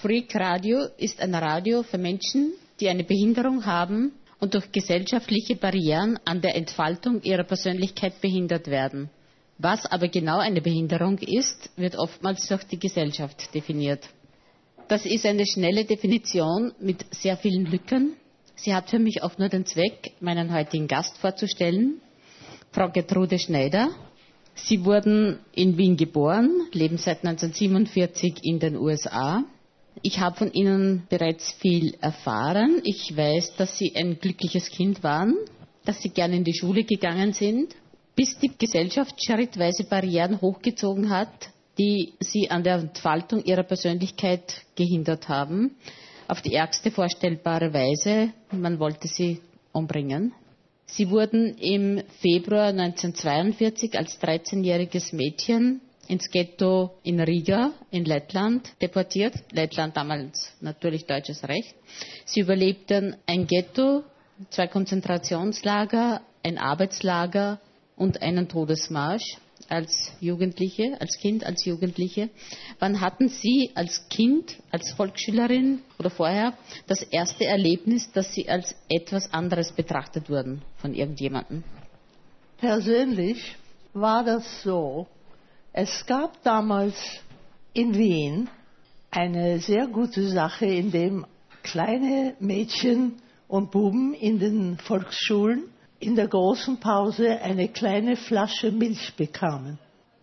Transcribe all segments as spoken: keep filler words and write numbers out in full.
Freak Radio ist ein Radio für Menschen, die eine Behinderung haben und durch gesellschaftliche Barrieren an der Entfaltung ihrer Persönlichkeit behindert werden. Was aber genau eine Behinderung ist, wird oftmals durch die Gesellschaft definiert. Das ist eine schnelle Definition mit sehr vielen Lücken. Sie hat für mich auch nur den Zweck, meinen heutigen Gast vorzustellen, Frau Gertrude Schneider. Sie wurden in Wien geboren, leben seit neunzehnhundertsiebenundvierzig in den U S A. Ich habe von Ihnen bereits viel erfahren. Ich weiß, dass Sie ein glückliches Kind waren, dass Sie gerne in die Schule gegangen sind, bis die Gesellschaft schrittweise Barrieren hochgezogen hat, die Sie an der Entfaltung Ihrer Persönlichkeit gehindert haben. Auf die ärgste vorstellbare Weise, man wollte Sie umbringen. Sie wurden im Februar neunzehnhundertzweiundvierzig als dreizehnjähriges Mädchen ins Ghetto in Riga in Lettland deportiert. Lettland damals natürlich deutsches Recht. Sie überlebten ein Ghetto, zwei Konzentrationslager, ein Arbeitslager und einen Todesmarsch als Jugendliche, als Kind, als Jugendliche. Wann hatten Sie als Kind, als Volksschülerin oder vorher das erste Erlebnis, dass Sie als etwas anderes betrachtet wurden von irgendjemandem? Persönlich war das so. Es gab damals in Wien eine sehr gute Sache, in dem kleine Mädchen und Buben in den Volksschulen in der großen Pause eine kleine Flasche Milch bekamen.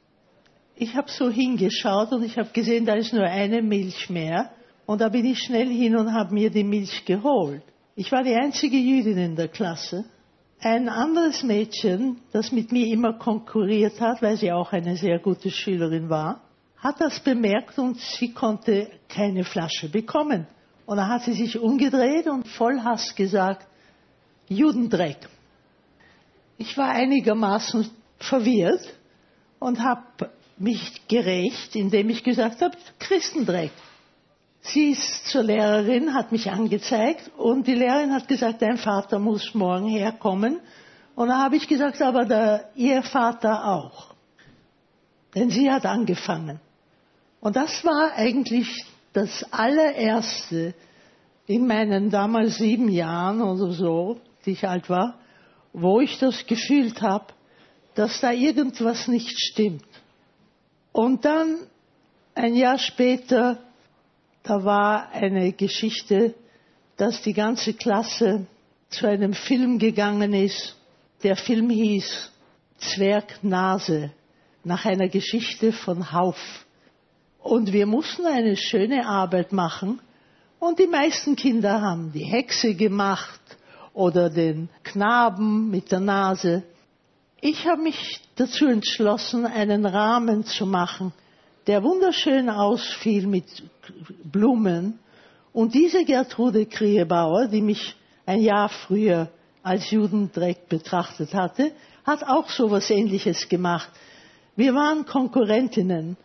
Ich habe so hingeschaut und ich habe gesehen, da ist nur eine Milch mehr. Und da bin ich schnell hin und habe mir die Milch geholt. Ich war die einzige Jüdin in der Klasse. Ein anderes Mädchen, das mit mir immer konkurriert hat, weil sie auch eine sehr gute Schülerin war, hat das bemerkt und sie konnte keine Flasche bekommen. Und dann hat sie sich umgedreht und voll Hass gesagt, Judendreck. Ich war einigermaßen verwirrt und habe mich gerächt, indem ich gesagt habe, Christendreck. Sie ist zur Lehrerin, hat mich angezeigt und die Lehrerin hat gesagt, dein Vater muss morgen herkommen. Und dann habe ich gesagt, aber der, ihr Vater auch. Denn sie hat angefangen. Und das war eigentlich das allererste in meinen damals sieben Jahren oder so, die ich alt war, wo ich das gefühlt habe, dass da irgendwas nicht stimmt. Und dann, ein Jahr später, da war eine Geschichte, dass die ganze Klasse zu einem Film gegangen ist. Der Film hieß Zwergnase, nach einer Geschichte von Hauff. Und wir mussten eine schöne Arbeit machen. Und die meisten Kinder haben die Hexe gemacht oder den Knaben mit der Nase. Ich habe mich dazu entschlossen, einen Rahmen zu machen, der wunderschön ausfiel mit Blumen. Und diese Gertrude Kriebauer, die mich ein Jahr früher als Judendreck betrachtet hatte, hat auch so etwas Ähnliches gemacht. Wir waren Konkurrentinnen.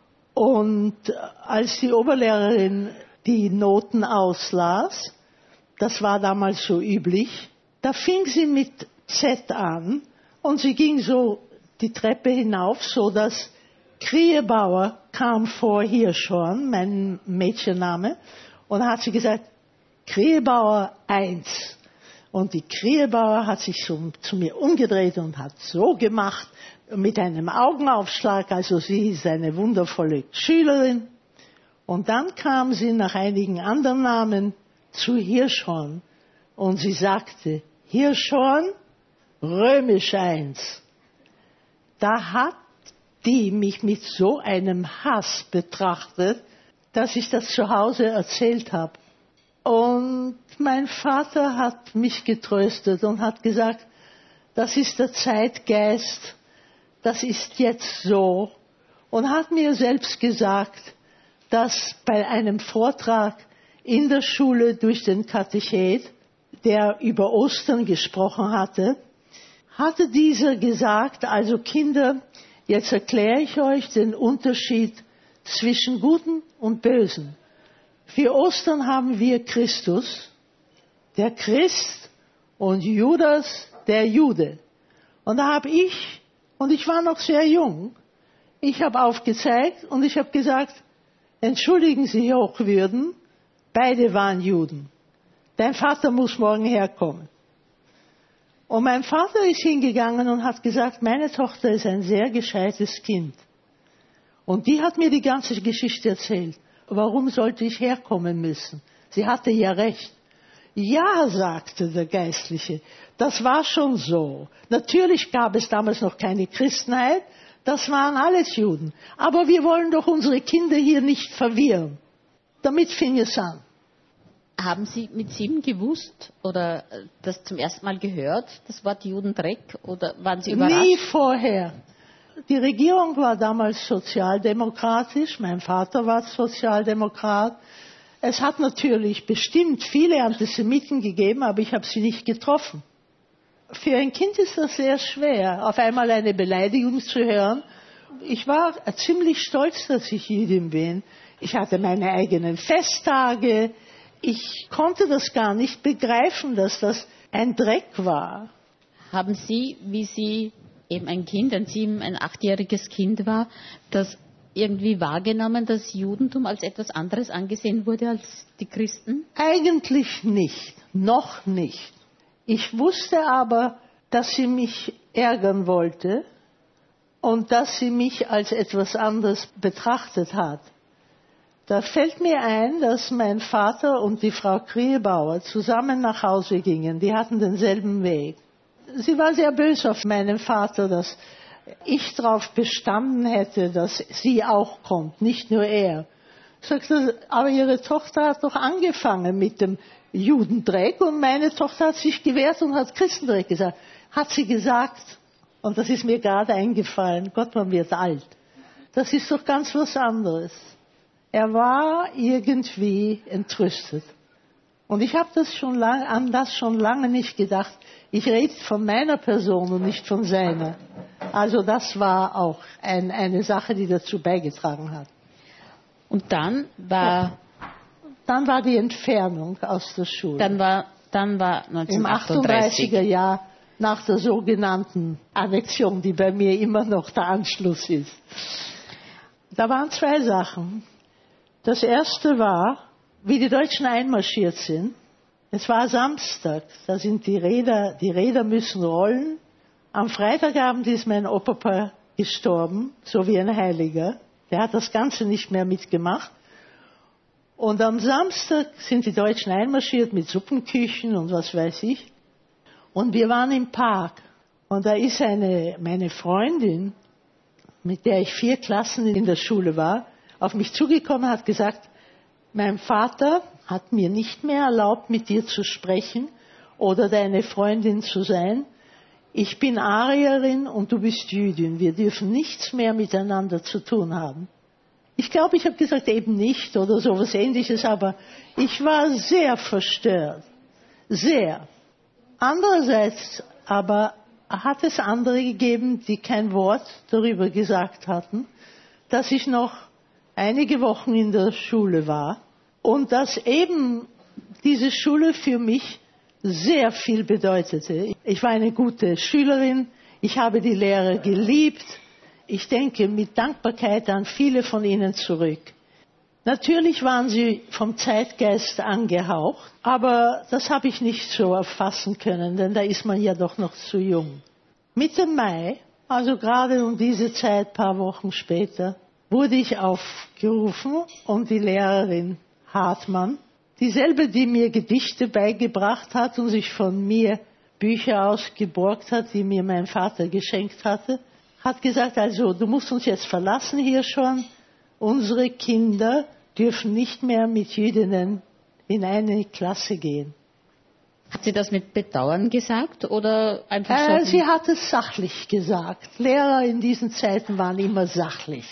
Und als die Oberlehrerin die Noten auslas, das war damals so üblich, da fing sie mit Z an und sie ging so die Treppe hinauf, so dass Kriebauer kam vor Hirschhorn, mein Mädchenname, und da hat sie gesagt, Kriebauer eins. Und die Kriebauer hat sich so zu mir umgedreht und hat so gemacht, mit einem Augenaufschlag, also sie ist eine wundervolle Schülerin. Und dann kam sie nach einigen anderen Namen zu Hirschhorn und sie sagte, Hirschhorn, römisch eins. Da hat die mich mit so einem Hass betrachtet, dass ich das zu Hause erzählt habe. Und mein Vater hat mich getröstet und hat gesagt, das ist der Zeitgeist, das ist jetzt so. Und hat mir selbst gesagt, dass bei einem Vortrag in der Schule durch den Katechet, der über Ostern gesprochen hatte, hatte dieser gesagt, also Kinder, jetzt erkläre ich euch den Unterschied zwischen Guten und Bösen. Für Ostern haben wir Christus, der Christ, und Judas, der Jude. Und da habe ich, und ich war noch sehr jung, ich habe aufgezeigt und ich habe gesagt, entschuldigen Sie, Hochwürden, beide waren Juden. Dein Vater muss morgen herkommen. Und mein Vater ist hingegangen und hat gesagt, meine Tochter ist ein sehr gescheites Kind. Und die hat mir die ganze Geschichte erzählt. Warum sollte ich herkommen müssen? Sie hatte ja recht. Ja, sagte der Geistliche, das war schon so. Natürlich gab es damals noch keine Christenheit, das waren alles Juden. Aber wir wollen doch unsere Kinder hier nicht verwirren. Damit fing es an. Haben Sie mit sieben gewusst oder das zum ersten Mal gehört, das Wort Judendreck, oder waren Sie überrascht? Nie vorher. Die Regierung war damals sozialdemokratisch, mein Vater war Sozialdemokrat. Es hat natürlich bestimmt viele Antisemiten gegeben, aber ich habe sie nicht getroffen. Für ein Kind ist das sehr schwer, auf einmal eine Beleidigung zu hören. Ich war ziemlich stolz, dass ich Jüdin bin. Ich hatte meine eigenen Festtage. Ich konnte das gar nicht begreifen, dass das ein Dreck war. Haben Sie, wie Sie eben ein Kind, ein sieben-, ein achtjähriges Kind war, das irgendwie wahrgenommen, dass Judentum als etwas anderes angesehen wurde als die Christen? Eigentlich nicht, noch nicht. Ich wusste aber, dass sie mich ärgern wollte und dass sie mich als etwas anderes betrachtet hat. Da fällt mir ein, dass mein Vater und die Frau Kriebauer zusammen nach Hause gingen. Die hatten denselben Weg. Sie war sehr böse auf meinen Vater, dass ich darauf bestanden hätte, dass sie auch kommt, nicht nur er. Sagte, aber ihre Tochter hat doch angefangen mit dem Judendreck und meine Tochter hat sich gewehrt und hat Christendreck gesagt. Hat sie gesagt, und das ist mir gerade eingefallen, Gott, man wird alt. Das ist doch ganz was anderes. Er war irgendwie entrüstet. Und ich habe das schon lange, an das schon lange nicht gedacht. Ich rede von meiner Person und nicht von seiner. Also das war auch ein, eine Sache, die dazu beigetragen hat. Und dann war... Dann war die Entfernung aus der Schule. Dann war, dann war neunzehnhundertachtunddreißig. Im achtunddreißiger Jahr nach der sogenannten Annexion, die bei mir immer noch der Anschluss ist. Da waren zwei Sachen. Das erste war, wie die Deutschen einmarschiert sind. Es war Samstag, da sind die Räder, die Räder müssen rollen. Am Freitagabend ist mein Opa gestorben, so wie ein Heiliger. Der hat das Ganze nicht mehr mitgemacht. Und am Samstag sind die Deutschen einmarschiert mit Suppenküchen und was weiß ich. Und wir waren im Park. Und da ist eine, meine Freundin, mit der ich vier Klassen in der Schule war, auf mich zugekommen, hat gesagt, mein Vater hat mir nicht mehr erlaubt, mit dir zu sprechen oder deine Freundin zu sein. Ich bin Arierin und du bist Jüdin. Wir dürfen nichts mehr miteinander zu tun haben. Ich glaube, ich habe gesagt, eben nicht oder sowas Ähnliches, aber ich war sehr verstört. Sehr. Andererseits aber hat es andere gegeben, die kein Wort darüber gesagt hatten, dass ich noch einige Wochen in der Schule war und dass eben diese Schule für mich sehr viel bedeutete. Ich war eine gute Schülerin, ich habe die Lehrer geliebt. Ich denke mit Dankbarkeit an viele von ihnen zurück. Natürlich waren sie vom Zeitgeist angehaucht, aber das habe ich nicht so erfassen können, denn da ist man ja doch noch zu jung. Mitte Mai, also gerade um diese Zeit, paar Wochen später, wurde ich aufgerufen und die Lehrerin Hartmann, dieselbe, die mir Gedichte beigebracht hat und sich von mir Bücher ausgeborgt hat, die mir mein Vater geschenkt hatte, hat gesagt, also du musst uns jetzt verlassen hier schon. Unsere Kinder dürfen nicht mehr mit Jüdinnen in eine Klasse gehen. Hat sie das mit Bedauern gesagt oder einfach so? Äh, sie hat es sachlich gesagt. Lehrer in diesen Zeiten waren immer sachlich.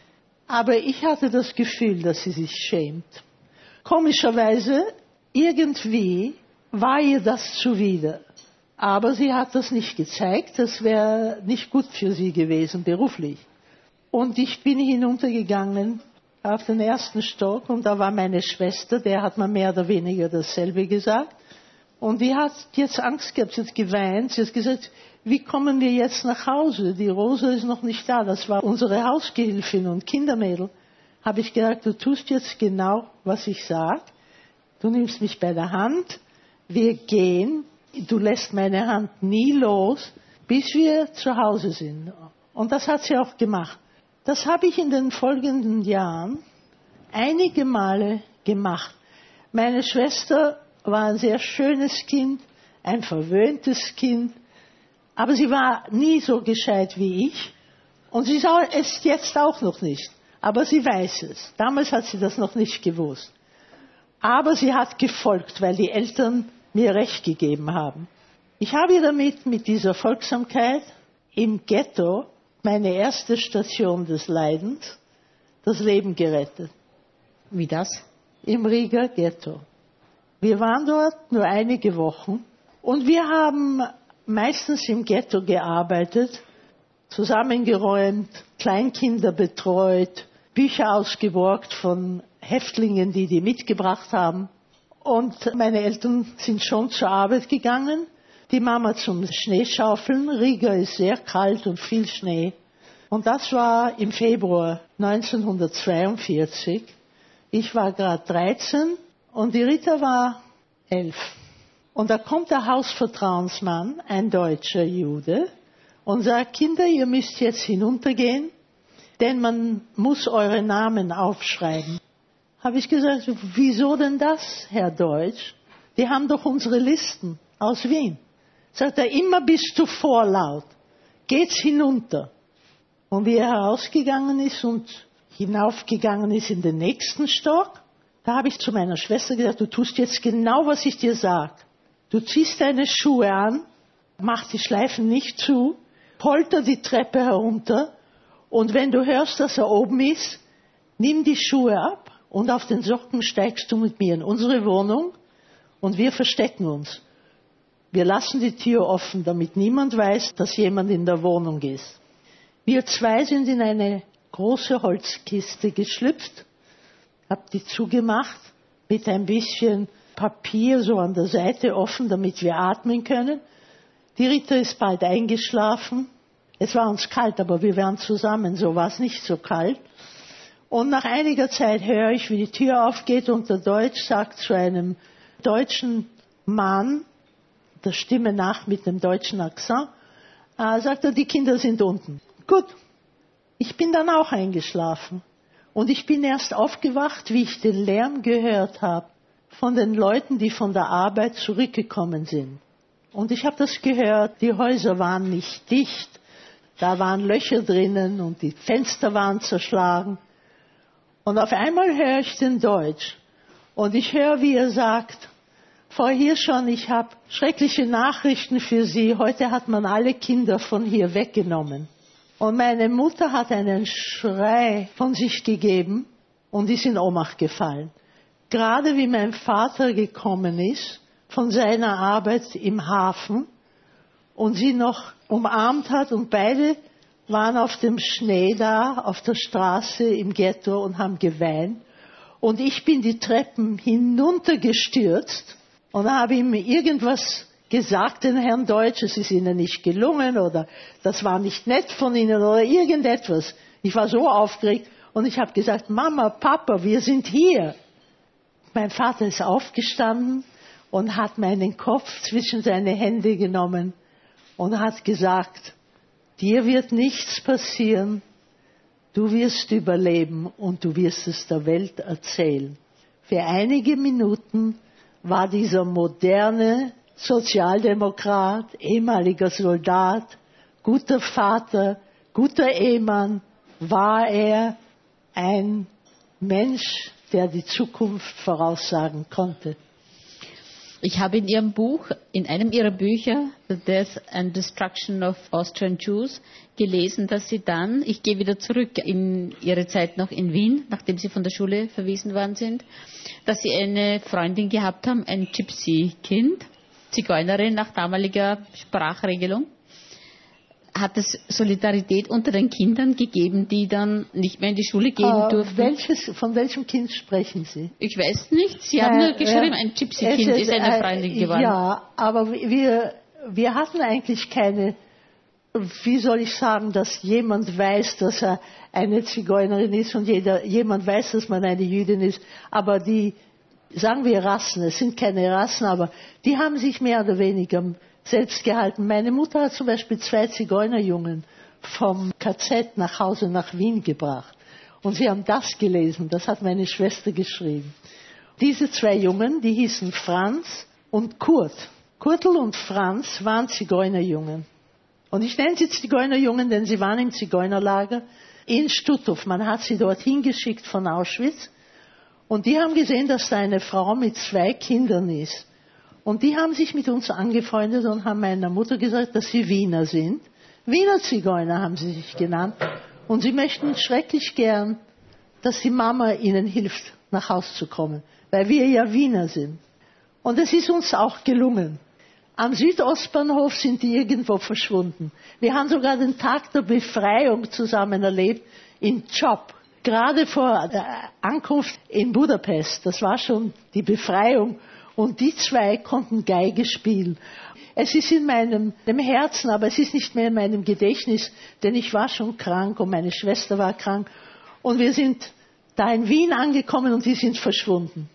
Aber ich hatte das Gefühl, dass sie sich schämt. Komischerweise, irgendwie war ihr das zuwider. Aber sie hat das nicht gezeigt, das wäre nicht gut für sie gewesen, beruflich. Und ich bin hinuntergegangen auf den ersten Stock und da war meine Schwester, der hat mir mehr oder weniger dasselbe gesagt. Und die hat jetzt Angst gehabt, sie hat geweint, sie hat gesagt, wie kommen wir jetzt nach Hause? Die Rosa ist noch nicht da, das war unsere Hausgehilfin und Kindermädel. habe ich gesagt, du tust jetzt genau, was ich sage. Du nimmst mich bei der Hand, wir gehen, du lässt meine Hand nie los, bis wir zu Hause sind. Und das hat sie auch gemacht. Das habe ich in den folgenden Jahren einige Male gemacht. Meine Schwester war ein sehr schönes Kind, ein verwöhntes Kind, aber sie war nie so gescheit wie ich. Und sie ist es jetzt auch noch nicht, aber sie weiß es. Damals hat sie das noch nicht gewusst. Aber sie hat gefolgt, weil die Eltern mir Recht gegeben haben. Ich habe ihr damit, mit dieser Folgsamkeit im Ghetto, meine erste Station des Leidens, das Leben gerettet. Wie das? Im Riga Ghetto. Wir waren dort nur einige Wochen und wir haben meistens im Ghetto gearbeitet, zusammengeräumt, Kleinkinder betreut, Bücher ausgeborgt von Häftlingen, die die mitgebracht haben. Und meine Eltern sind schon zur Arbeit gegangen. Die Mama zum Schneeschaufeln. Riga ist sehr kalt und viel Schnee. Und das war im Februar neunzehnhundertzweiundvierzig. Ich war gerade dreizehn und die Rita war elf. Und da kommt der Hausvertrauensmann, ein deutscher Jude, und sagt, Kinder, ihr müsst jetzt hinuntergehen, denn man muss eure Namen aufschreiben. Habe ich gesagt, wieso denn das, Herr Deutsch? Die haben doch unsere Listen aus Wien. Sagt er, immer bist du vorlaut. Geht's hinunter. Und wie er herausgegangen ist und hinaufgegangen ist in den nächsten Stock, da habe ich zu meiner Schwester gesagt, du tust jetzt genau, was ich dir sage. Du ziehst deine Schuhe an, mach die Schleifen nicht zu, polter die Treppe herunter und wenn du hörst, dass er oben ist, nimm die Schuhe ab und auf den Socken steigst du mit mir in unsere Wohnung und wir verstecken uns. Wir lassen die Tür offen, damit niemand weiß, dass jemand in der Wohnung ist. Wir zwei sind in eine große Holzkiste geschlüpft, hab die zugemacht, mit ein bisschen Papier so an der Seite offen, damit wir atmen können. Die Rita ist bald eingeschlafen. Es war uns kalt, aber wir waren zusammen, so war es nicht so kalt. Und nach einiger Zeit höre ich, wie die Tür aufgeht und der Deutsch sagt zu einem deutschen Mann, der Stimme nach mit dem deutschen Akzent, äh, sagt er, die Kinder sind unten. Gut, ich bin dann auch eingeschlafen. Und ich bin erst aufgewacht, wie ich den Lärm gehört habe von den Leuten, die von der Arbeit zurückgekommen sind. Und ich habe das gehört, die Häuser waren nicht dicht, da waren Löcher drinnen und die Fenster waren zerschlagen. Und auf einmal höre ich den Deutsch und ich höre, wie er sagt, Frau Hirschhorn, ich habe schreckliche Nachrichten für Sie. Heute hat man alle Kinder von hier weggenommen. Und meine Mutter hat einen Schrei von sich gegeben und ist in Ohnmacht gefallen. Gerade wie mein Vater gekommen ist von seiner Arbeit im Hafen und sie noch umarmt hat und beide waren auf dem Schnee da, auf der Straße im Ghetto und haben geweint. Und ich bin die Treppen hinuntergestürzt und habe ihm irgendwas gesagt, den Herrn Deutsch, es ist Ihnen nicht gelungen oder das war nicht nett von Ihnen oder irgendetwas. Ich war so aufgeregt und ich habe gesagt, Mama, Papa, wir sind hier. Mein Vater ist aufgestanden und hat meinen Kopf zwischen seine Hände genommen und hat gesagt, dir wird nichts passieren, du wirst überleben und du wirst es der Welt erzählen. Für einige Minuten war dieser moderne Sozialdemokrat, ehemaliger Soldat, guter Vater, guter Ehemann, war er ein Mensch, der die Zukunft voraussagen konnte. Ich habe in Ihrem Buch, in einem Ihrer Bücher, The Death and Destruction of Austrian Jews, gelesen, dass Sie dann, ich gehe wieder zurück in Ihre Zeit noch in Wien, nachdem Sie von der Schule verwiesen worden sind, dass Sie eine Freundin gehabt haben, ein Gypsy-Kind, Zigeunerin nach damaliger Sprachregelung. Hat es Solidarität unter den Kindern gegeben, die dann nicht mehr in die Schule gehen uh, durften? Welches, von welchem Kind sprechen Sie? Ich weiß nicht. Sie haben äh, nur geschrieben, äh, ein Gypsy-Kind ist eine Freundin geworden. Ja, aber wir, wir hatten eigentlich keine wie soll ich sagen, dass jemand weiß, dass er eine Zigeunerin ist und jeder, jemand weiß, dass man eine Jüdin ist. Aber die, sagen wir Rassen, es sind keine Rassen, aber die haben sich mehr oder weniger selbst gehalten. Meine Mutter hat zum Beispiel zwei Zigeunerjungen vom K Z nach Hause nach Wien gebracht. Und sie haben das gelesen, das hat meine Schwester geschrieben. Diese zwei Jungen, die hießen Franz und Kurt. Kurtl und Franz waren Zigeunerjungen. Und ich nenne sie Zigeunerjungen, denn sie waren im Zigeunerlager in Stutthof. Man hat sie dorthin geschickt von Auschwitz. Und die haben gesehen, dass da eine Frau mit zwei Kindern ist. Und die haben sich mit uns angefreundet und haben meiner Mutter gesagt, dass sie Wiener sind. Wiener Zigeuner haben sie sich genannt. Und sie möchten schrecklich gern, dass die Mama ihnen hilft, nach Haus zu kommen. Weil wir ja Wiener sind. Und es ist uns auch gelungen. Am Südostbahnhof sind die irgendwo verschwunden. Wir haben sogar den Tag der Befreiung zusammen erlebt in Chop. Gerade vor der Ankunft in Budapest. Das war schon die Befreiung. Und die zwei konnten Geige spielen. Es ist in meinem, meinem Herzen, aber es ist nicht mehr in meinem Gedächtnis, denn ich war schon krank und meine Schwester war krank. Und wir sind da in Wien angekommen und die sind verschwunden.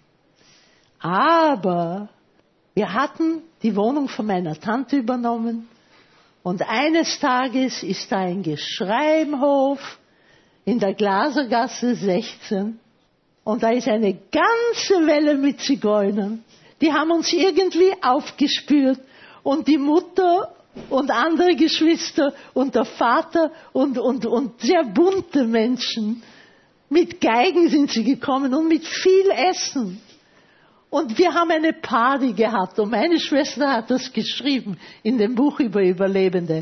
Aber wir hatten die Wohnung von meiner Tante übernommen und eines Tages ist da ein Geschrei im Hof in der Glasergasse sechzehn und da ist eine ganze Welle mit Zigeunern. Die haben uns irgendwie aufgespürt und die Mutter und andere Geschwister und der Vater und, und, und sehr bunte Menschen. Mit Geigen sind sie gekommen und mit viel Essen. Und wir haben eine Party gehabt und meine Schwester hat das geschrieben in dem Buch über Überlebende.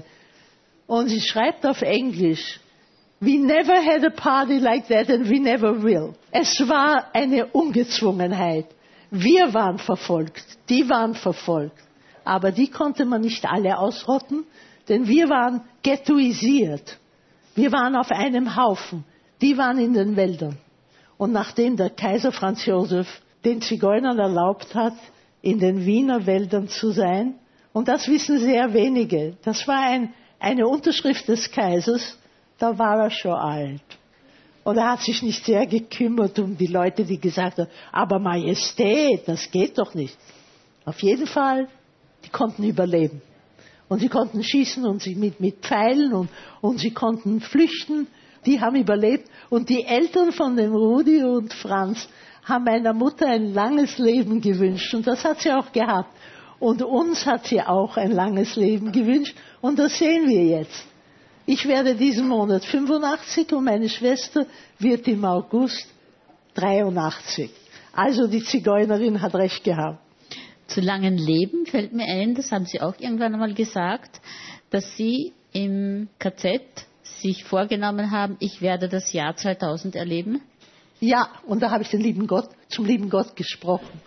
Und sie schreibt auf Englisch, "We never had a party like that and we never will." Es war eine Ungezwungenheit. Wir waren verfolgt, die waren verfolgt. Aber die konnte man nicht alle ausrotten, denn wir waren ghettoisiert. Wir waren auf einem Haufen. Die waren in den Wäldern. Und nachdem der Kaiser Franz Josef den Zigeunern erlaubt hat, in den Wiener Wäldern zu sein, und das wissen sehr wenige, das war ein, eine Unterschrift des Kaisers, da war er schon alt. Und er hat sich nicht sehr gekümmert um die Leute, die gesagt haben, aber Majestät, das geht doch nicht. Auf jeden Fall, die konnten überleben. Und sie konnten schießen und sie mit, mit Pfeilen und, und sie konnten flüchten. Die haben überlebt. Und die Eltern von dem Rudi und Franz haben meiner Mutter ein langes Leben gewünscht. Und das hat sie auch gehabt. Und uns hat sie auch ein langes Leben gewünscht. Und das sehen wir jetzt. Ich werde diesen Monat fünfundachtzig und meine Schwester wird im August dreiundachtzig. Also die Zigeunerin hat recht gehabt. Zu langen Leben fällt mir ein, das haben Sie auch irgendwann einmal gesagt, dass Sie im K Z sich vorgenommen haben, ich werde das Jahr zweitausend erleben. Ja, und da habe ich den lieben Gott, zum lieben Gott gesprochen.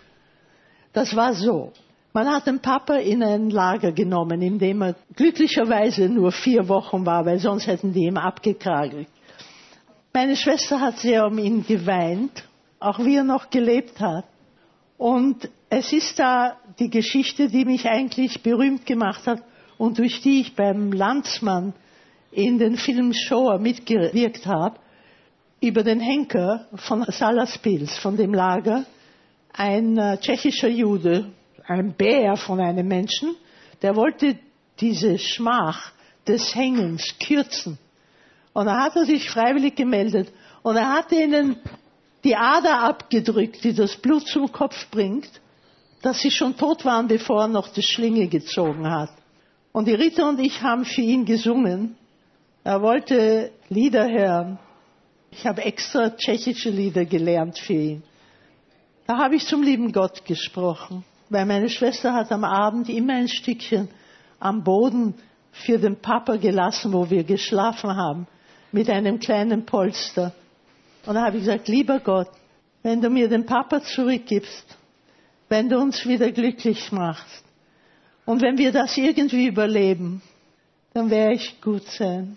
Das war so. Man hat den Papa in ein Lager genommen, in dem er glücklicherweise nur vier Wochen war, weil sonst hätten die ihn abgekragelt. Meine Schwester hat sehr um ihn geweint, auch wie er noch gelebt hat. Und es ist da die Geschichte, die mich eigentlich berühmt gemacht hat und durch die ich beim Landsmann in den Film Shoah mitgewirkt habe, über den Henker von Salaspils, von dem Lager, ein äh, tschechischer Jude, ein Bär von einem Menschen, der wollte diese Schmach des Hängens kürzen. Und da hat er sich freiwillig gemeldet und er hat ihnen die Ader abgedrückt, die das Blut zum Kopf bringt, dass sie schon tot waren, bevor er noch die Schlinge gezogen hat. Und die Rita und ich haben für ihn gesungen. Er wollte Lieder hören. Ich habe extra tschechische Lieder gelernt für ihn. Da habe ich zum lieben Gott gesprochen, weil meine Schwester hat am Abend immer ein Stückchen am Boden für den Papa gelassen, wo wir geschlafen haben, mit einem kleinen Polster. Und da habe ich gesagt, lieber Gott, wenn du mir den Papa zurückgibst, wenn du uns wieder glücklich machst und wenn wir das irgendwie überleben, dann werde ich gut sein.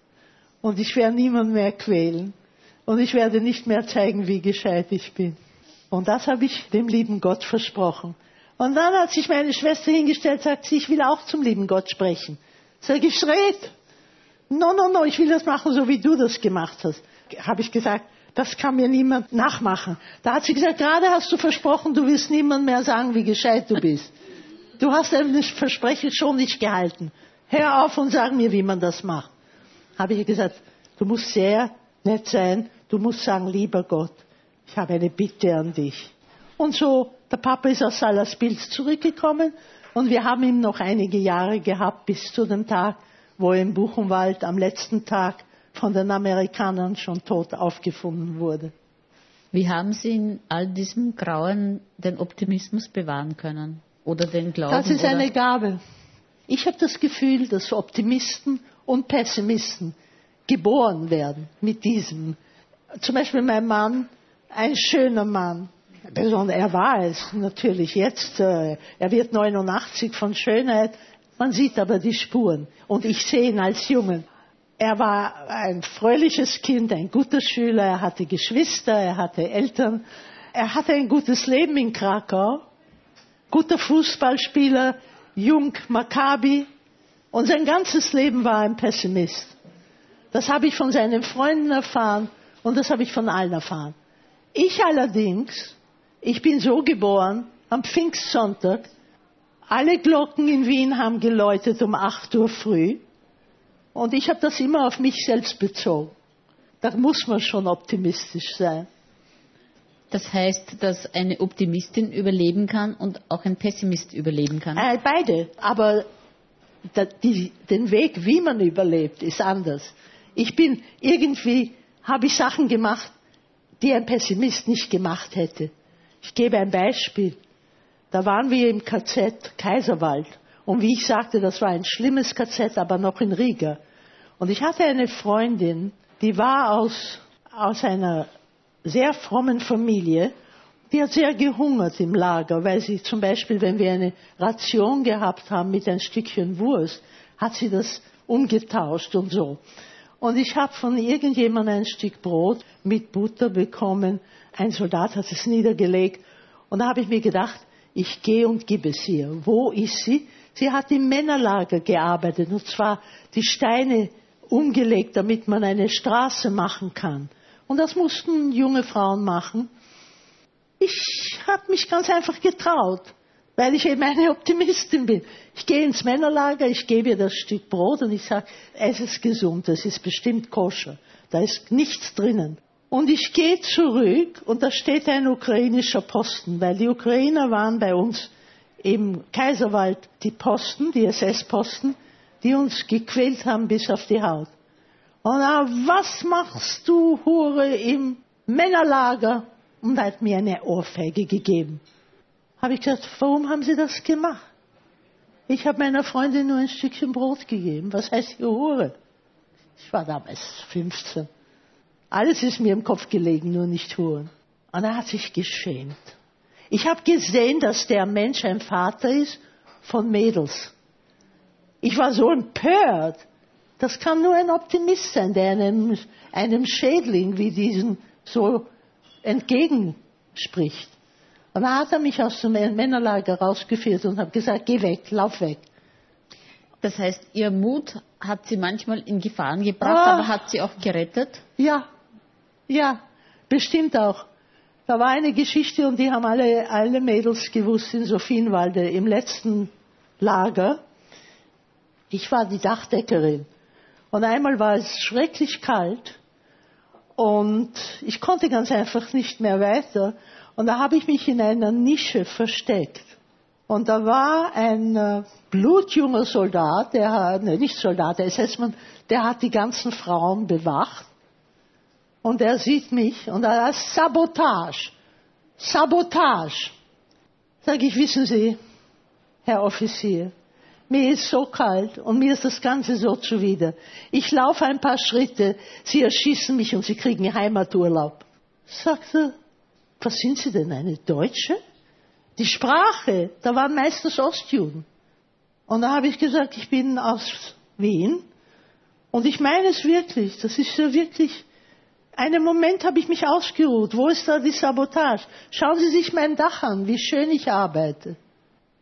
Und ich werde niemand mehr quälen. Und ich werde nicht mehr zeigen, wie gescheit ich bin. Und das habe ich dem lieben Gott versprochen. Und dann hat sich meine Schwester hingestellt und sagt, ich will auch zum lieben Gott sprechen. Sag ich, red. no, no, no, ich will das machen, so wie du das gemacht hast. Habe ich gesagt, das kann mir niemand nachmachen. Da hat sie gesagt, gerade hast du versprochen, du willst niemand mehr sagen, wie gescheit du bist. Du hast dein Versprechen schon nicht gehalten. Hör auf und sag mir, wie man das macht. Habe ich gesagt, du musst sehr nett sein, du musst sagen, lieber Gott, ich habe eine Bitte an dich. Und so, der Papa ist aus Salaspils zurückgekommen und wir haben ihn noch einige Jahre gehabt, bis zu dem Tag, wo er im Buchenwald am letzten Tag von den Amerikanern schon tot aufgefunden wurde. Wie haben Sie in all diesem Grauen den Optimismus bewahren können? Oder den Glauben? Das ist oder? eine Gabe. Ich habe das Gefühl, dass Optimisten und Pessimisten geboren werden mit diesem. Zum Beispiel mein Mann, ein schöner Mann. Er war es natürlich jetzt. Er wird neunundachtzig von Schönheit. Man sieht aber die Spuren. Und ich sehe ihn als Jungen. Er war ein fröhliches Kind, ein guter Schüler. Er hatte Geschwister, er hatte Eltern. Er hatte ein gutes Leben in Krakau. Guter Fußballspieler, Jung, Maccabi. Und sein ganzes Leben war ein Pessimist. Das habe ich von seinen Freunden erfahren und das habe ich von allen erfahren. Ich allerdings, ich bin so geboren, am Pfingstsonntag, alle Glocken in Wien haben geläutet um acht Uhr früh und ich habe das immer auf mich selbst bezogen. Da muss man schon optimistisch sein. Das heißt, dass eine Optimistin überleben kann und auch ein Pessimist überleben kann? Äh, beide, aber da, die, den Weg, wie man überlebt, ist anders. Ich bin irgendwie, habe ich Sachen gemacht, die ein Pessimist nicht gemacht hätte. Ich gebe ein Beispiel. Da waren wir im K Z Kaiserwald. Und wie ich sagte, das war ein schlimmes K Z, aber noch in Riga. Und ich hatte eine Freundin, die war aus, aus einer sehr frommen Familie. Die hat sehr gehungert im Lager, weil sie zum Beispiel, wenn wir eine Ration gehabt haben mit ein Stückchen Wurst, hat sie das umgetauscht und so. Und ich habe von irgendjemandem ein Stück Brot mit Butter bekommen. Ein Soldat hat es niedergelegt. Und da habe ich mir gedacht, ich gehe und gebe es ihr. Wo ist sie? Sie hat im Männerlager gearbeitet, und zwar die Steine umgelegt, damit man eine Straße machen kann. Und das mussten junge Frauen machen. Ich habe mich ganz einfach getraut, weil ich eben eine Optimistin bin. Ich gehe ins Männerlager, ich gebe ihr das Stück Brot und ich sage, es ist gesund, es ist bestimmt koscher, da ist nichts drinnen. Und ich gehe zurück und da steht ein ukrainischer Posten, weil die Ukrainer waren bei uns im Kaiserwald die Posten, die S S-Posten, die uns gequält haben bis auf die Haut. Und er, was machst du, Hure, im Männerlager? Und er hat mir eine Ohrfeige gegeben. Habe ich gesagt, warum haben Sie das gemacht? Ich habe meiner Freundin nur ein Stückchen Brot gegeben. Was heißt die Hure? Ich war damals fünfzehn. Alles ist mir im Kopf gelegen, nur nicht Huren. Und er hat sich geschämt. Ich habe gesehen, dass der Mensch ein Vater ist von Mädels. Ich war so empört. Das kann nur ein Optimist sein, der einem, einem Schädling wie diesen so entgegenspricht. Und dann hat er mich aus dem Männerlager rausgeführt und hat gesagt, geh weg, lauf weg. Das heißt, Ihr Mut hat Sie manchmal in Gefahren gebracht, ah, aber hat Sie auch gerettet? Ja, ja, bestimmt auch. Da war eine Geschichte und die haben alle, alle Mädels gewusst in Sophienwalde im letzten Lager. Ich war die Dachdeckerin. Und einmal war es schrecklich kalt und ich konnte ganz einfach nicht mehr weiter. Und da habe ich mich in einer Nische versteckt. Und da war ein äh, blutjunger Soldat, der hat, ne, nicht Soldat, der S S-Mann, der hat die ganzen Frauen bewacht. Und er sieht mich und er sagt, Sabotage, Sabotage. Sag ich, wissen Sie, Herr Offizier, mir ist so kalt und mir ist das Ganze so zuwider. Ich laufe ein paar Schritte, Sie erschießen mich und Sie kriegen Heimaturlaub. Sagt er, was sind Sie denn, eine Deutsche? Die Sprache, da waren meistens Ostjuden. Und da habe ich gesagt, ich bin aus Wien und ich meine es wirklich, das ist ja wirklich, einen Moment habe ich mich ausgeruht, wo ist da die Sabotage? Schauen Sie sich mein Dach an, wie schön ich arbeite.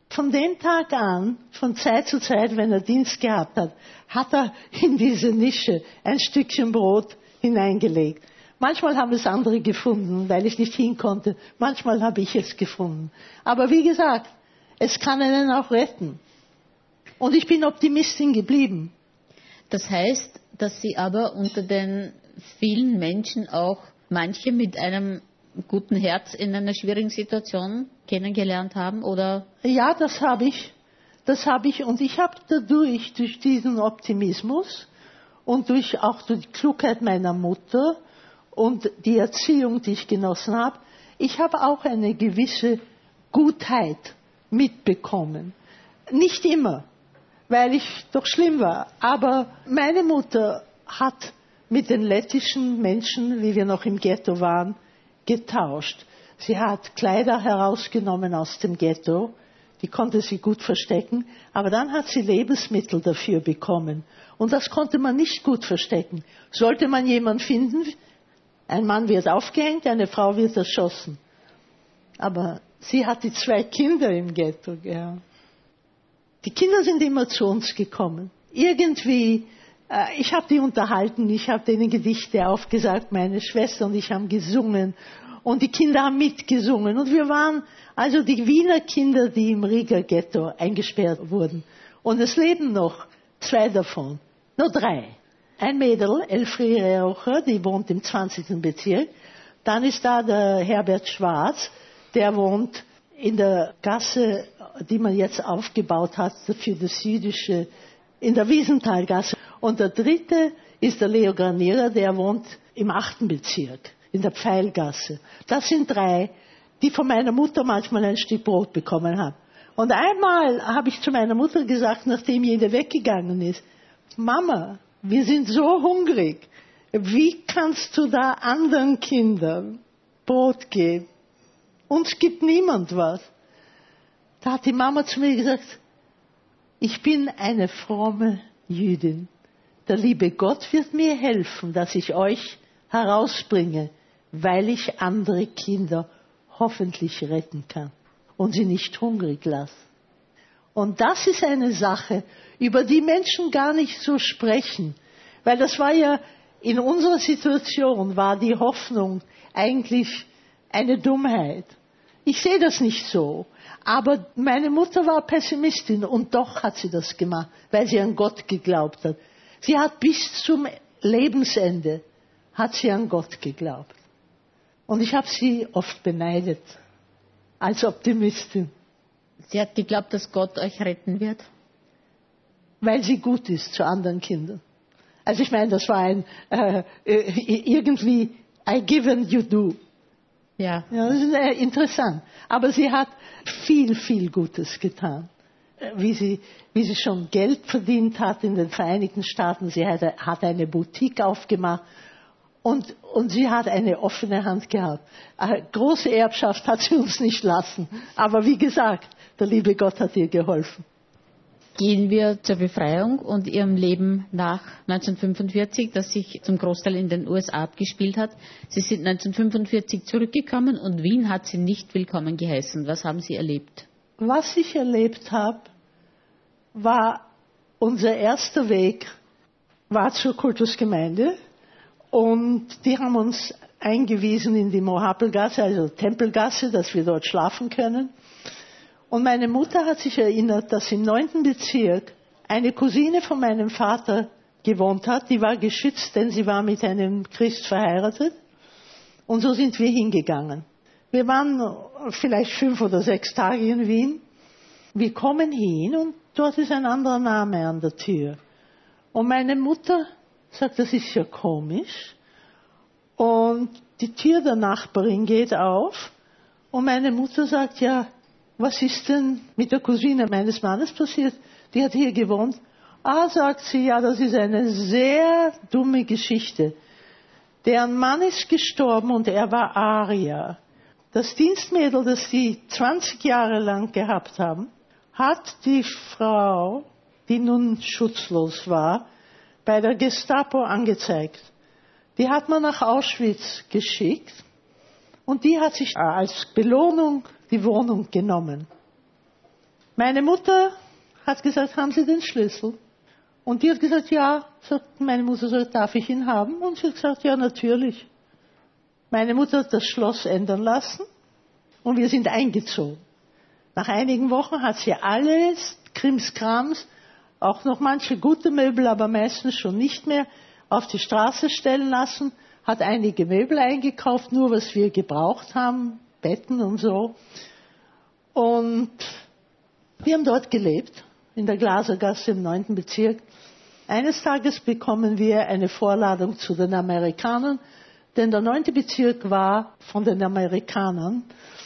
von dem Tag an, von Zeit zu Zeit, wenn er Dienst gehabt hat, hat er in diese Nische ein Stückchen Brot hineingelegt. Manchmal haben es andere gefunden, weil ich nicht hin konnte. Manchmal habe ich es gefunden. Aber wie gesagt, es kann einen auch retten. Und ich bin Optimistin geblieben. Das heißt, dass Sie aber unter den vielen Menschen auch manche mit einem guten Herz in einer schwierigen Situation kennengelernt haben, oder? Ja, das habe ich. Das habe ich. Und ich habe dadurch, durch diesen Optimismus und durch auch durch die Klugheit meiner Mutter und die Erziehung, die ich genossen habe, ich habe auch eine gewisse Gutheit mitbekommen. Nicht immer, weil ich doch schlimm war. Aber meine Mutter hat mit den lettischen Menschen, wie wir noch im Ghetto waren, getauscht. Sie hat Kleider herausgenommen aus dem Ghetto, die konnte sie gut verstecken, aber dann hat sie Lebensmittel dafür bekommen. Und das konnte man nicht gut verstecken. Sollte man jemanden finden, ein Mann wird aufgehängt, eine Frau wird erschossen. Aber sie hat die zwei Kinder im Ghetto gehabt. Die Kinder sind immer zu uns gekommen. Irgendwie, äh, ich habe die unterhalten, ich habe denen Gedichte aufgesagt, meine Schwester und ich haben gesungen. Und die Kinder haben mitgesungen. Und wir waren also die Wiener Kinder, die im Riga Ghetto eingesperrt wurden. Und es leben noch zwei davon, nur drei. Ein Mädel, Elfriede Raucher, die wohnt im zwanzigsten Bezirk. Dann ist da der Herbert Schwarz, der wohnt in der Gasse, die man jetzt aufgebaut hat für das Jüdische, in der Wiesenthalgasse. Und der dritte ist der Leo Granierer, der wohnt im achten Bezirk, in der Pfeilgasse. Das sind drei, die von meiner Mutter manchmal ein Stück Brot bekommen haben. Und einmal habe ich zu meiner Mutter gesagt, nachdem jede weggegangen ist, Mama, wir sind so hungrig. Wie kannst du da anderen Kindern Brot geben? Uns gibt niemand was. Da hat die Mama zu mir gesagt, ich bin eine fromme Jüdin. Der liebe Gott wird mir helfen, dass ich euch herausbringe, weil ich andere Kinder hoffentlich retten kann und sie nicht hungrig lasse. Und das ist eine Sache, über die Menschen gar nicht so sprechen, weil das war ja, in unserer Situation war die Hoffnung eigentlich eine Dummheit. Ich sehe das nicht so, aber meine Mutter war Pessimistin und doch hat sie das gemacht, weil sie an Gott geglaubt hat. Sie hat bis zum Lebensende, hat sie an Gott geglaubt. Und ich habe sie oft beneidet, als Optimistin. Sie hat geglaubt, dass Gott euch retten wird? Weil sie gut ist zu anderen Kindern. Also ich meine, das war ein, äh, irgendwie, I give and you do. Ja. Ja, das ist äh, interessant. Aber sie hat viel, viel Gutes getan. Wie sie, wie sie schon Geld verdient hat in den Vereinigten Staaten. Sie hat, hat eine Boutique aufgemacht. Und, und sie hat eine offene Hand gehabt. Eine große Erbschaft hat sie uns nicht lassen. Aber wie gesagt, der liebe Gott hat ihr geholfen. Gehen wir zur Befreiung und Ihrem Leben nach neunzehnhundertfünfundvierzig, das sich zum Großteil in den U S A abgespielt hat. Sie sind neunzehnhundertfünfundvierzig zurückgekommen und Wien hat Sie nicht willkommen geheißen. Was haben Sie erlebt? Was ich erlebt habe, war unser erster Weg, war zur Kultusgemeinde. Und die haben uns eingewiesen in die Mohapelgasse, also Tempelgasse, dass wir dort schlafen können. Und meine Mutter hat sich erinnert, dass im neunten Bezirk eine Cousine von meinem Vater gewohnt hat. Die war geschützt, denn sie war mit einem Christ verheiratet. Und so sind wir hingegangen. Wir waren vielleicht fünf oder sechs Tage in Wien. Wir kommen hin und dort ist ein anderer Name an der Tür. Und meine Mutter sagt, das ist ja komisch. Und die Tür der Nachbarin geht auf und meine Mutter sagt, ja, was ist denn mit der Cousine meines Mannes passiert? Die hat hier gewohnt. Ah, sagt sie, ja, das ist eine sehr dumme Geschichte. Deren Mann ist gestorben und er war Arier. Das Dienstmädel, das die zwanzig Jahre lang gehabt haben, hat die Frau, die nun schutzlos war, bei der Gestapo angezeigt. Die hat man nach Auschwitz geschickt und die hat sich als Belohnung die Wohnung genommen. Meine Mutter hat gesagt, haben Sie den Schlüssel? Und die hat gesagt, ja. Sagt meine Mutter, sagt, darf ich ihn haben? Und sie hat gesagt, ja, natürlich. Meine Mutter hat das Schloss ändern lassen und wir sind eingezogen. Nach einigen Wochen hat sie alles, Krimskrams, auch noch manche gute Möbel, aber meistens schon nicht mehr, auf die Straße stellen lassen, hat einige Möbel eingekauft, nur was wir gebraucht haben, Betten und so. Und wir haben dort gelebt, in der Glasergasse im neunten Bezirk. Eines Tages bekommen wir eine Vorladung zu den Amerikanern, denn der neunte Bezirk war von den Amerikanern.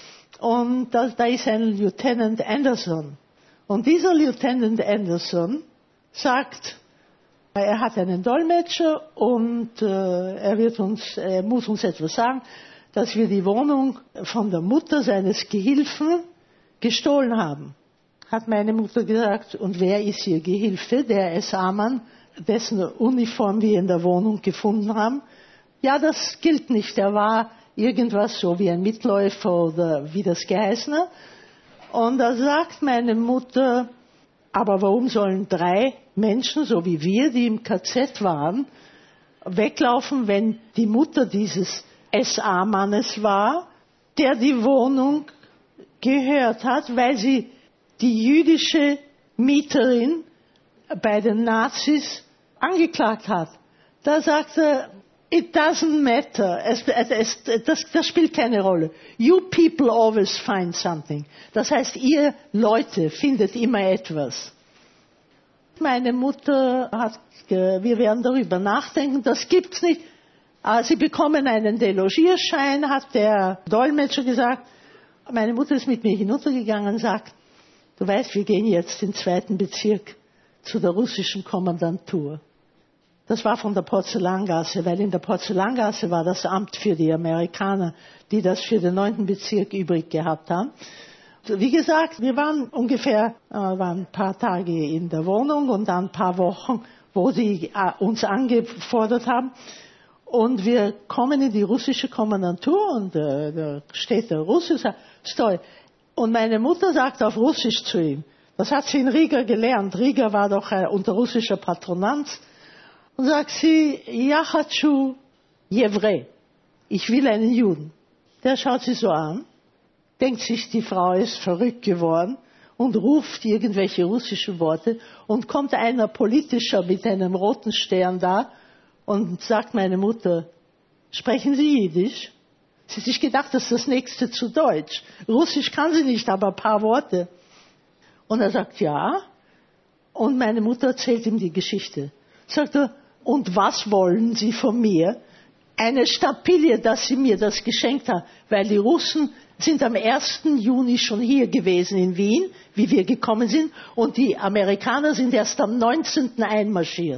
Und da, da ist ein Lieutenant Anderson. Und dieser Lieutenant Anderson sagt, er hat einen Dolmetscher und äh, er, wird uns, er muss uns etwas sagen, dass wir die Wohnung von der Mutter seines Gehilfen gestohlen haben. Hat meine Mutter gesagt, und wer ist ihr Gehilfe? Der S A-Mann, dessen Uniform wir in der Wohnung gefunden haben. Ja, das gilt nicht. Er war irgendwas so wie ein Mitläufer oder wie das geheißen hat. Und da sagt meine Mutter, aber warum sollen drei Menschen, so wie wir, die im K Z waren, weglaufen, wenn die Mutter dieses S A-Mannes war, der die Wohnung gehört hat, weil sie die jüdische Mieterin bei den Nazis angeklagt hat. Da sagt er, it doesn't matter. Es, es, das, das spielt keine Rolle. You people always find something. Das heißt, ihr Leute findet immer etwas. Meine Mutter hat, wir werden darüber nachdenken, das gibt's nicht. Sie bekommen einen Delogierschein, hat der Dolmetscher gesagt. Meine Mutter ist mit mir hinuntergegangen und sagt, du weißt, wir gehen jetzt in den zweiten Bezirk zu der russischen Kommandantur. Das war von der Porzellangasse, weil in der Porzellangasse war das Amt für die Amerikaner, die das für den neunten Bezirk übrig gehabt haben. Wie gesagt, wir waren ungefähr äh, waren ein paar Tage in der Wohnung und dann ein paar Wochen, wo sie äh, uns angefordert haben. Und wir kommen in die russische Kommandantur und äh, da steht der Russe und sagt, Stoi. Und meine Mutter sagt auf Russisch zu ihm, das hat sie in Riga gelernt, Riga war doch äh, unter russischer Patronanz, und sagt sie, ja, hachu Jevrei, ich will einen Juden. Der schaut sie so an, denkt sich, die Frau ist verrückt geworden und ruft irgendwelche russischen Worte und kommt einer politischer mit einem roten Stern da und sagt meine Mutter, sprechen Sie Jiddisch? Sie hat sich gedacht, das ist das nächste zu Deutsch. Russisch kann sie nicht, aber ein paar Worte. Und er sagt, ja. Und meine Mutter erzählt ihm die Geschichte. Sagt er, und was wollen Sie von mir? Eine Staplie, dass Sie mir das geschenkt haben, weil die Russen sind am ersten Juni schon hier gewesen in Wien, wie wir gekommen sind, und die Amerikaner sind erst am neunzehnten einmarschiert.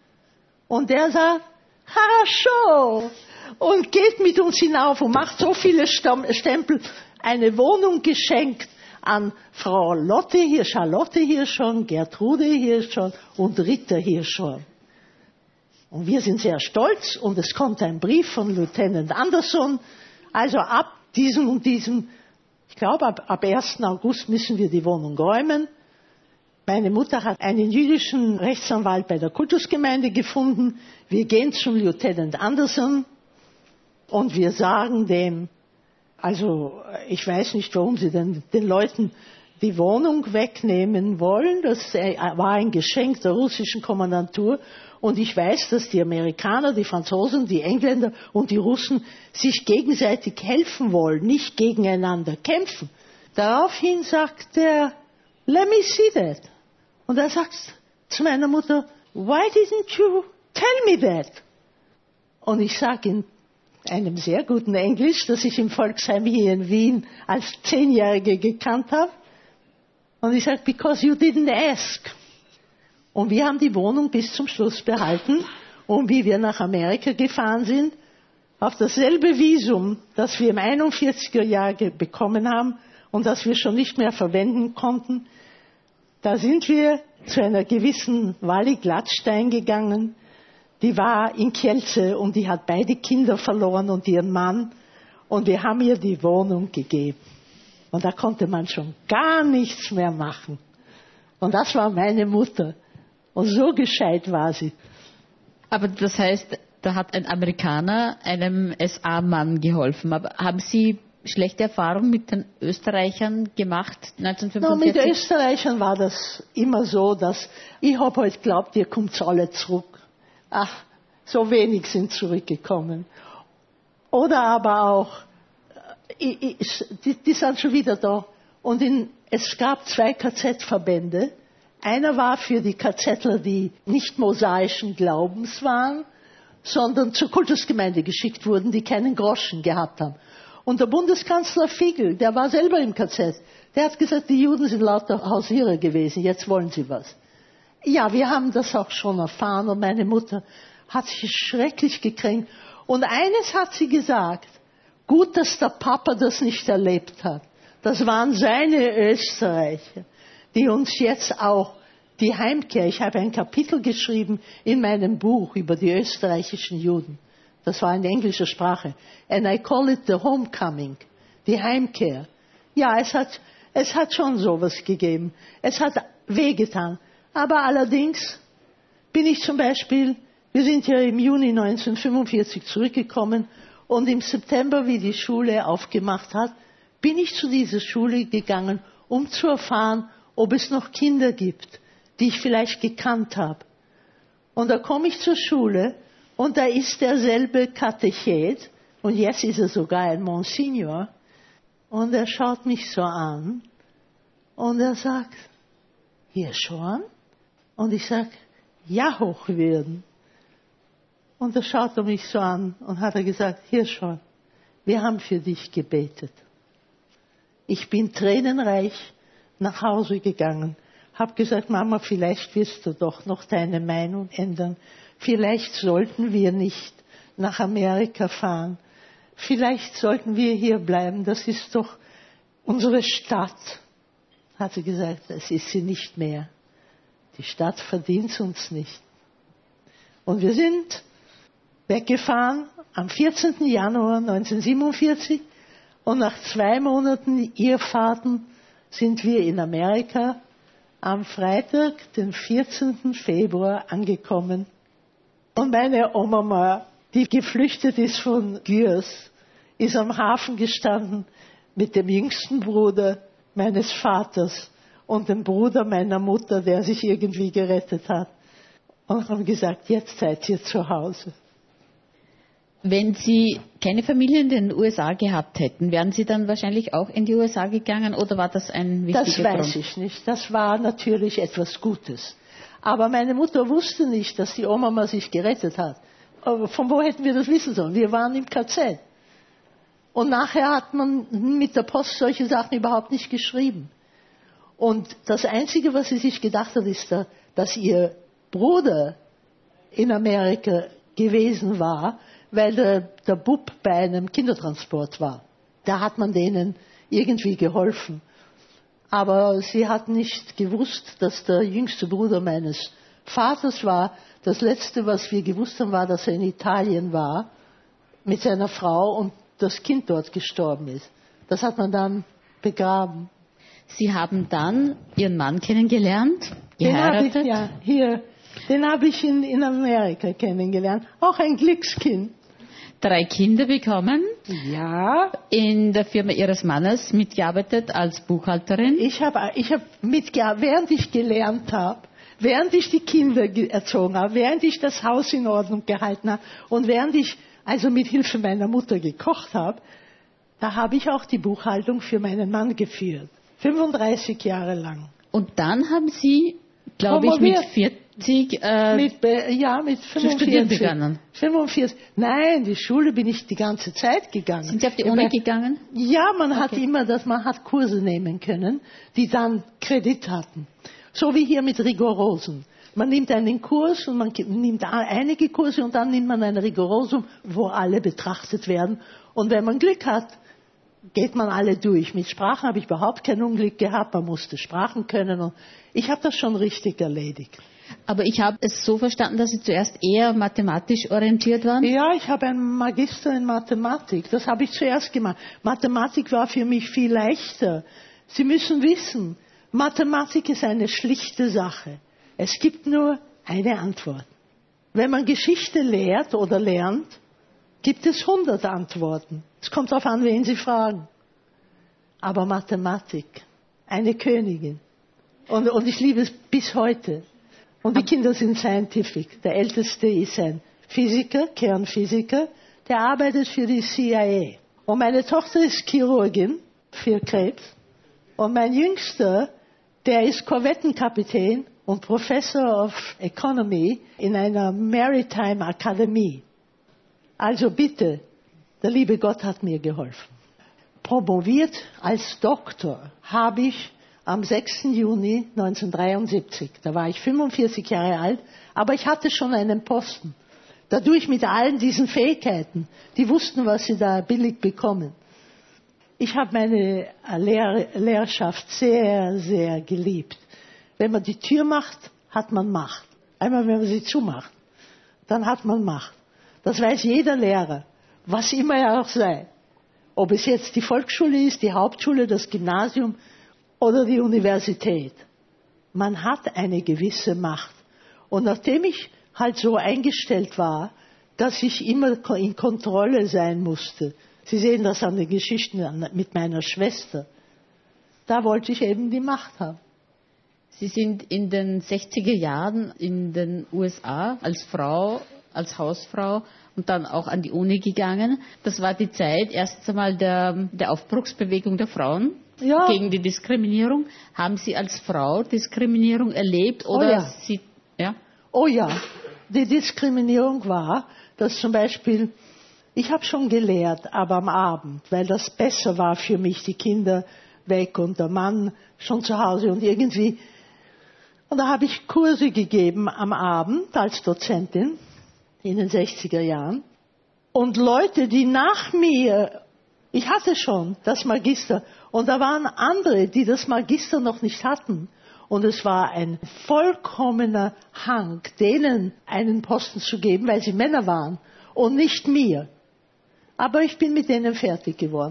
Und er sagt, Harascho, und geht mit uns hinauf und macht so viele Stempel, eine Wohnung geschenkt an Frau Lotte hier, Charlotte hier schon, Gertrude hier schon und Ritter hier schon. Und wir sind sehr stolz und es kommt ein Brief von Lieutenant Anderson. Also ab diesem und diesem, ich glaube ab, ab ersten August müssen wir die Wohnung räumen. Meine Mutter hat einen jüdischen Rechtsanwalt bei der Kultusgemeinde gefunden. Wir gehen zum Lieutenant Anderson und wir sagen dem, also ich weiß nicht, warum sie denn den Leuten die Wohnung wegnehmen wollen. Das war ein Geschenk der russischen Kommandantur. Und ich weiß, dass die Amerikaner, die Franzosen, die Engländer und die Russen sich gegenseitig helfen wollen, nicht gegeneinander kämpfen. Daraufhin sagt er, let me see that. Und er sagt zu meiner Mutter, why didn't you tell me that? Und ich sage in einem sehr guten Englisch, das ich im Volksheim hier in Wien als Zehnjährige gekannt habe. Und ich sage, because you didn't ask. Und wir haben die Wohnung bis zum Schluss behalten. Und wie wir nach Amerika gefahren sind, auf dasselbe Visum, das wir im einundvierziger Jahr bekommen haben und das wir schon nicht mehr verwenden konnten, da sind wir zu einer gewissen Wally Glattstein gegangen. Die war in Kielce und die hat beide Kinder verloren und ihren Mann. Und wir haben ihr die Wohnung gegeben. Und da konnte man schon gar nichts mehr machen. Und das war meine Mutter. Und so gescheit war sie. Aber das heißt, da hat ein Amerikaner einem S A-Mann geholfen. Aber haben Sie schlechte Erfahrungen mit den Österreichern gemacht neunzehnhundertfünfundvierzig? No, mit den Österreichern war das immer so, dass ich habe halt geglaubt, ihr kommt alle zurück. Ach, so wenig sind zurückgekommen. Oder aber auch, ich, ich, die, die sind schon wieder da. Und in, es gab zwei K Z-Verbände. Einer war für die KZler, die nicht mosaischen Glaubens waren, sondern zur Kultusgemeinde geschickt wurden, die keinen Groschen gehabt haben. Und der Bundeskanzler Figl, der war selber im K Z, der hat gesagt, die Juden sind lauter Hausierer gewesen, jetzt wollen sie was. Ja, wir haben das auch schon erfahren und meine Mutter hat sich schrecklich gekränkt. Und eines hat sie gesagt, gut, dass der Papa das nicht erlebt hat. Das waren seine Österreicher, die uns jetzt auch die Heimkehr, ich habe ein Kapitel geschrieben in meinem Buch über die österreichischen Juden. Das war in englischer Sprache. And I call it the homecoming, die Heimkehr. Ja, es hat, es hat schon sowas gegeben. Es hat wehgetan. Aber allerdings bin ich zum Beispiel, wir sind ja im Juni neunzehnhundertfünfundvierzig zurückgekommen und im September, wie die Schule aufgemacht hat, bin ich zu dieser Schule gegangen, um zu erfahren, ob es noch Kinder gibt, die ich vielleicht gekannt habe. Und da komme ich zur Schule und da ist derselbe Katechet und jetzt ist er sogar ein Monsignor und er schaut mich so an und er sagt, hier schon? Und ich sage, ja, Hochwürden. Und da schaut er mich so an und hat er gesagt, hier schon, wir haben für dich gebetet. Ich bin tränenreich nach Hause gegangen, habe gesagt, Mama, vielleicht wirst du doch noch deine Meinung ändern. Vielleicht sollten wir nicht nach Amerika fahren. Vielleicht sollten wir hier bleiben. Das ist doch unsere Stadt. Hat sie gesagt, es ist sie nicht mehr. Die Stadt verdient uns nicht. Und wir sind weggefahren am vierzehnten Januar neunzehnhundertsiebenundvierzig und nach zwei Monaten Irrfahrten sind wir in Amerika am Freitag, den vierzehnten Februar, angekommen. Und meine Oma, die geflüchtet ist von Gürs, ist am Hafen gestanden mit dem jüngsten Bruder meines Vaters und dem Bruder meiner Mutter, der sich irgendwie gerettet hat. Und haben gesagt, jetzt seid ihr zu Hause. Wenn Sie keine Familie in den U S A gehabt hätten, wären Sie dann wahrscheinlich auch in die U S A gegangen oder war das ein wichtiger Grund? Das weiß ich nicht. Das war natürlich etwas Gutes. Aber meine Mutter wusste nicht, dass die Oma mal sich gerettet hat. Aber von wo hätten wir das wissen sollen? Wir waren im K Z. Und nachher hat man mit der Post solche Sachen überhaupt nicht geschrieben. Und das Einzige, was sie sich gedacht hat, ist, dass ihr Bruder in Amerika gewesen war, weil der, der Bub bei einem Kindertransport war. Da hat man denen irgendwie geholfen. Aber sie hat nicht gewusst, dass der jüngste Bruder meines Vaters war. Das Letzte, was wir gewusst haben, war, dass er in Italien war mit seiner Frau und das Kind dort gestorben ist. Das hat man dann begraben. Sie haben dann Ihren Mann kennengelernt, geheiratet? Den habe ich, ja, hier. Den habe ich in, in Amerika kennengelernt. Auch ein Glückskind. Drei Kinder bekommen. Ja. In der Firma Ihres Mannes mitgearbeitet als Buchhalterin. Ich habe ich hab mitgearbeitet, während ich gelernt habe, während ich die Kinder erzogen habe, während ich das Haus in Ordnung gehalten habe und während ich also mit Hilfe meiner Mutter gekocht habe, da habe ich auch die Buchhaltung für meinen Mann geführt. fünfunddreißig Jahre lang. Und dann haben Sie, glaube ich, mit vierzig äh, mit, ja, mit fünfundvierzig. studieren begonnen. fünfundvierzig. Nein, die Schule bin ich die ganze Zeit gegangen. Sind Sie auf die Uni gegangen? Ja, man okay. hat immer, dass man hat Kurse nehmen können, die dann Kredit hatten. So wie hier mit Rigorosen. Man nimmt einen Kurs und man nimmt einige Kurse und dann nimmt man ein Rigorosum, wo alle betrachtet werden. Und wenn man Glück hat, geht man alle durch. Mit Sprachen habe ich überhaupt kein Unglück gehabt. Man musste Sprachen können und ich habe das schon richtig erledigt. Aber ich habe es so verstanden, dass Sie zuerst eher mathematisch orientiert waren? Ja, ich habe einen Magister in Mathematik. Das habe ich zuerst gemacht. Mathematik war für mich viel leichter. Sie müssen wissen, Mathematik ist eine schlichte Sache. Es gibt nur eine Antwort. Wenn man Geschichte lehrt oder lernt, gibt es hundert Antworten. Es kommt darauf an, wen Sie fragen. Aber Mathematik, eine Königin. Und, und ich liebe es bis heute. Und die Kinder sind scientific. Der Älteste ist ein Physiker, Kernphysiker, der arbeitet für die C I A. Und meine Tochter ist Chirurgin für Krebs. Und mein Jüngster, der ist Korvettenkapitän und Professor of Economy in einer Maritime Akademie. Also bitte, der liebe Gott hat mir geholfen. Promoviert als Doktor habe ich am sechsten Juni neunzehnhundertdreiundsiebzig. Da war ich fünfundvierzig Jahre alt, aber ich hatte schon einen Posten. Dadurch mit allen diesen Fähigkeiten, die wussten, was sie da billig bekommen. Ich habe meine Lehr- Lehrerschaft sehr, sehr geliebt. Wenn man die Tür macht, hat man Macht. Einmal, wenn man sie zumacht, dann hat man Macht. Das weiß jeder Lehrer, was immer er auch sei. Ob es jetzt die Volksschule ist, die Hauptschule, das Gymnasium oder die Universität. Man hat eine gewisse Macht. Und nachdem ich halt so eingestellt war, dass ich immer in Kontrolle sein musste, Sie sehen das an den Geschichten mit meiner Schwester, da wollte ich eben die Macht haben. Sie sind in den sechziger Jahren in den U S A als Frau, als Hausfrau und dann auch an die Uni gegangen. Das war die Zeit erst einmal der, der Aufbruchsbewegung der Frauen. Ja. Gegen die Diskriminierung. Haben Sie als Frau Diskriminierung erlebt? Oder oh ja. Sie, ja? Oh ja, die Diskriminierung war, dass zum Beispiel, ich habe schon gelehrt, aber am Abend, weil das besser war für mich, die Kinder weg und der Mann schon zu Hause und irgendwie. Und da habe ich Kurse gegeben am Abend als Dozentin in den sechziger Jahren. Und Leute, die nach mir, ich hatte schon das Magister, und da waren andere, die das Magister noch nicht hatten. Und es war ein vollkommener Hang, denen einen Posten zu geben, weil sie Männer waren und nicht mir. Aber ich bin mit denen fertig geworden.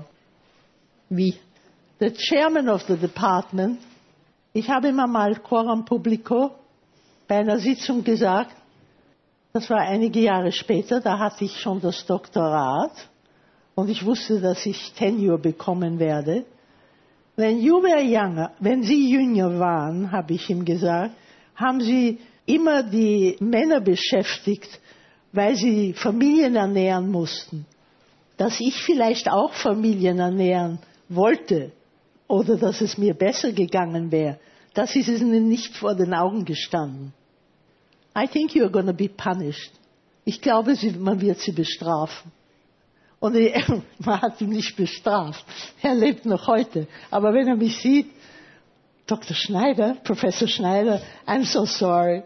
Wie? Der Chairman of the Department, ich habe ihm einmal coram publico bei einer Sitzung gesagt, das war einige Jahre später, da hatte ich schon das Doktorat und ich wusste, dass ich Tenure bekommen werde. When you were younger, wenn Sie jünger waren, habe ich ihm gesagt, haben Sie immer die Männer beschäftigt, weil sie Familien ernähren mussten. Dass ich vielleicht auch Familien ernähren wollte oder dass es mir besser gegangen wäre, das ist Ihnen nicht vor den Augen gestanden. I think you are going to be punished. Ich glaube, man wird Sie bestrafen. Und man hat ihn nicht bestraft. Er lebt noch heute. Aber wenn er mich sieht, Doktor Schneider, Professor Schneider, I'm so sorry.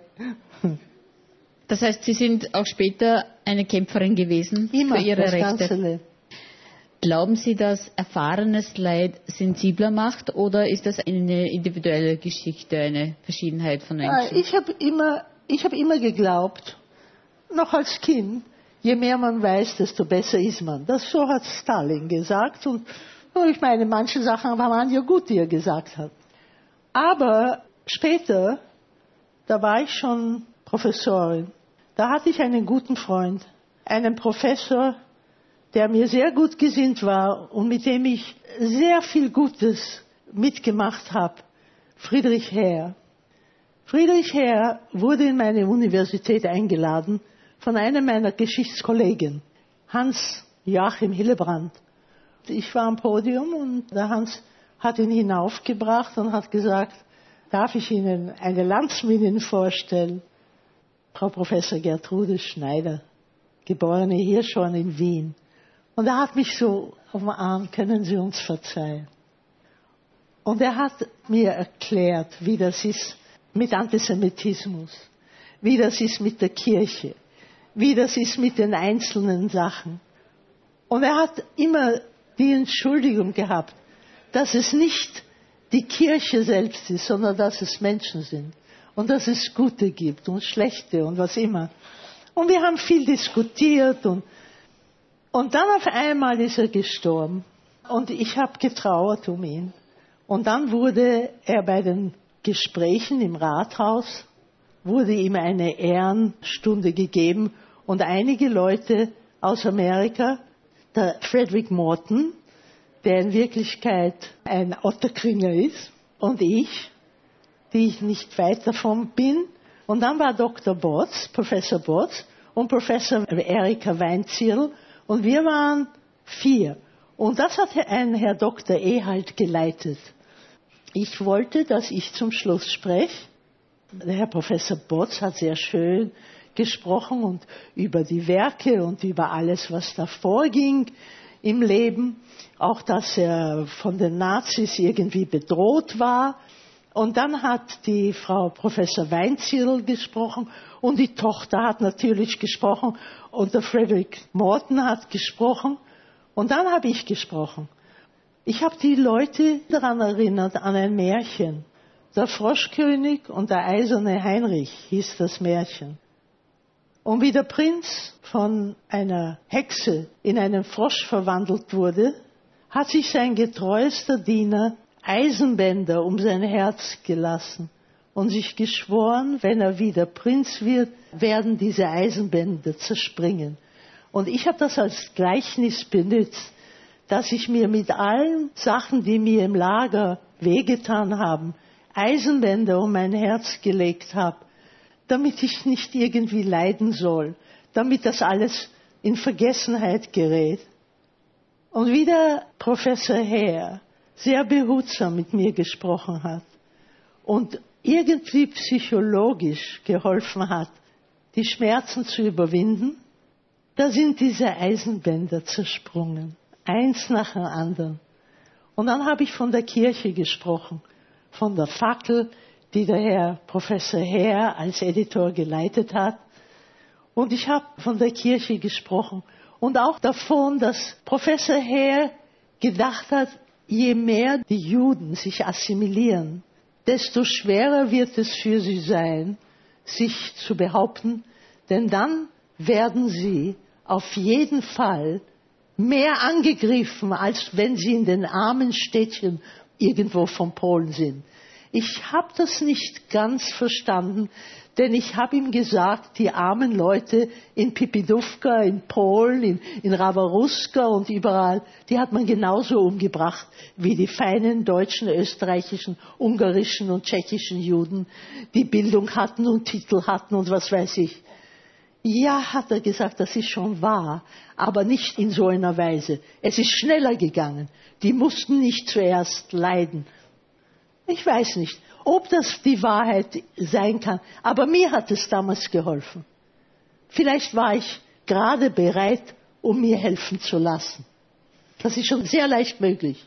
Das heißt, Sie sind auch später eine Kämpferin gewesen Immer, für Ihre das Rechte. ganze Leben. Glauben Sie, dass erfahrenes Leid sensibler macht oder ist das eine individuelle Geschichte, eine Verschiedenheit von Menschen? Ich habe immer, ich habe immer geglaubt, noch als Kind, je mehr man weiß, desto besser ist man. Das so hat Stalin gesagt. Und ich meine, manche Sachen waren ja gut, die er gesagt hat. Aber später, da war ich schon Professorin, da hatte ich einen guten Freund, einen Professor, der mir sehr gut gesinnt war und mit dem ich sehr viel Gutes mitgemacht habe, Friedrich Herr. Friedrich Herr wurde in meine Universität eingeladen von einem meiner Geschichtskollegen, Hans Joachim Hillebrand. Ich war am Podium und der Hans hat ihn hinaufgebracht und hat gesagt, darf ich Ihnen eine Landsmännin vorstellen? Frau Professor Gertrude Schneider, geborene Hirschhorn in Wien. Und er hat mich so auf den Arm, können Sie uns verzeihen. Und er hat mir erklärt, wie das ist mit Antisemitismus, wie das ist mit der Kirche, wie das ist mit den einzelnen Sachen. Und er hat immer die Entschuldigung gehabt, dass es nicht die Kirche selbst ist, sondern dass es Menschen sind. und dass es gute gibt und schlechte und was immer. Und wir haben viel diskutiert und, und dann auf einmal ist er gestorben und ich habe getrauert um ihn. Und dann wurde er bei den Gesprächen im Rathaus, wurde ihm eine Ehrenstunde gegeben und einige Leute aus Amerika, der Frederick Morton, der in Wirklichkeit ein Otterkringer ist, und ich, die ich nicht weit davon bin. Und dann war Doktor Botz, Professor Botz und Professor Erika Weinzierl und wir waren vier. Und das hat ein Herr Doktor Ehalt geleitet. Ich wollte, dass ich zum Schluss spreche. Der Herr Professor Botz hat sehr schön gesprochen und über die Werke und über alles, was da vorging im Leben. Auch, dass er von den Nazis irgendwie bedroht war. Und dann hat die Frau Professor Weinzierl gesprochen und die Tochter hat natürlich gesprochen und der Frederick Morton hat gesprochen und dann habe ich gesprochen. Ich habe die Leute daran erinnert, an ein Märchen. Der Froschkönig und der eiserne Heinrich hieß das Märchen. Und wie der Prinz von einer Hexe in einen Frosch verwandelt wurde, hat sich sein getreuester Diener Eisenbänder um sein Herz gelassen und sich geschworen, wenn er wieder Prinz wird, werden diese Eisenbänder zerspringen. Und ich habe das als Gleichnis benutzt, dass ich mir mit allen Sachen, die mir im Lager wehgetan haben, Eisenbänder um mein Herz gelegt habe, damit ich nicht irgendwie leiden soll, damit das alles in Vergessenheit gerät. Und wie der Professor Hare sehr behutsam mit mir gesprochen hat und irgendwie psychologisch geholfen hat, die Schmerzen zu überwinden, da sind diese Eisenbänder zersprungen, eins nach dem anderen. Und dann habe ich von der Kirche gesprochen, von der Fackel, die der Herr Professor Hare als Editor geleitet hat. Und ich habe von der Kirche gesprochen und auch davon, dass Professor Hare gedacht hat, je mehr die Juden sich assimilieren, desto schwerer wird es für sie sein, sich zu behaupten, denn dann werden sie auf jeden Fall mehr angegriffen, als wenn sie in den armen Städtchen irgendwo von Polen sind. Ich habe das nicht ganz verstanden, denn ich habe ihm gesagt, die armen Leute in Pipidówka, in Polen, in, in Rawaruska und überall, die hat man genauso umgebracht wie die feinen deutschen, österreichischen, ungarischen und tschechischen Juden, die Bildung hatten und Titel hatten und was weiß ich. Ja, hat er gesagt, das ist schon wahr, aber nicht in so einer Weise. Es ist schneller gegangen. Die mussten nicht zuerst leiden. Ich weiß nicht, ob das die Wahrheit sein kann, aber mir hat es damals geholfen. Vielleicht war ich gerade bereit, um mir helfen zu lassen. Das ist schon sehr leicht möglich.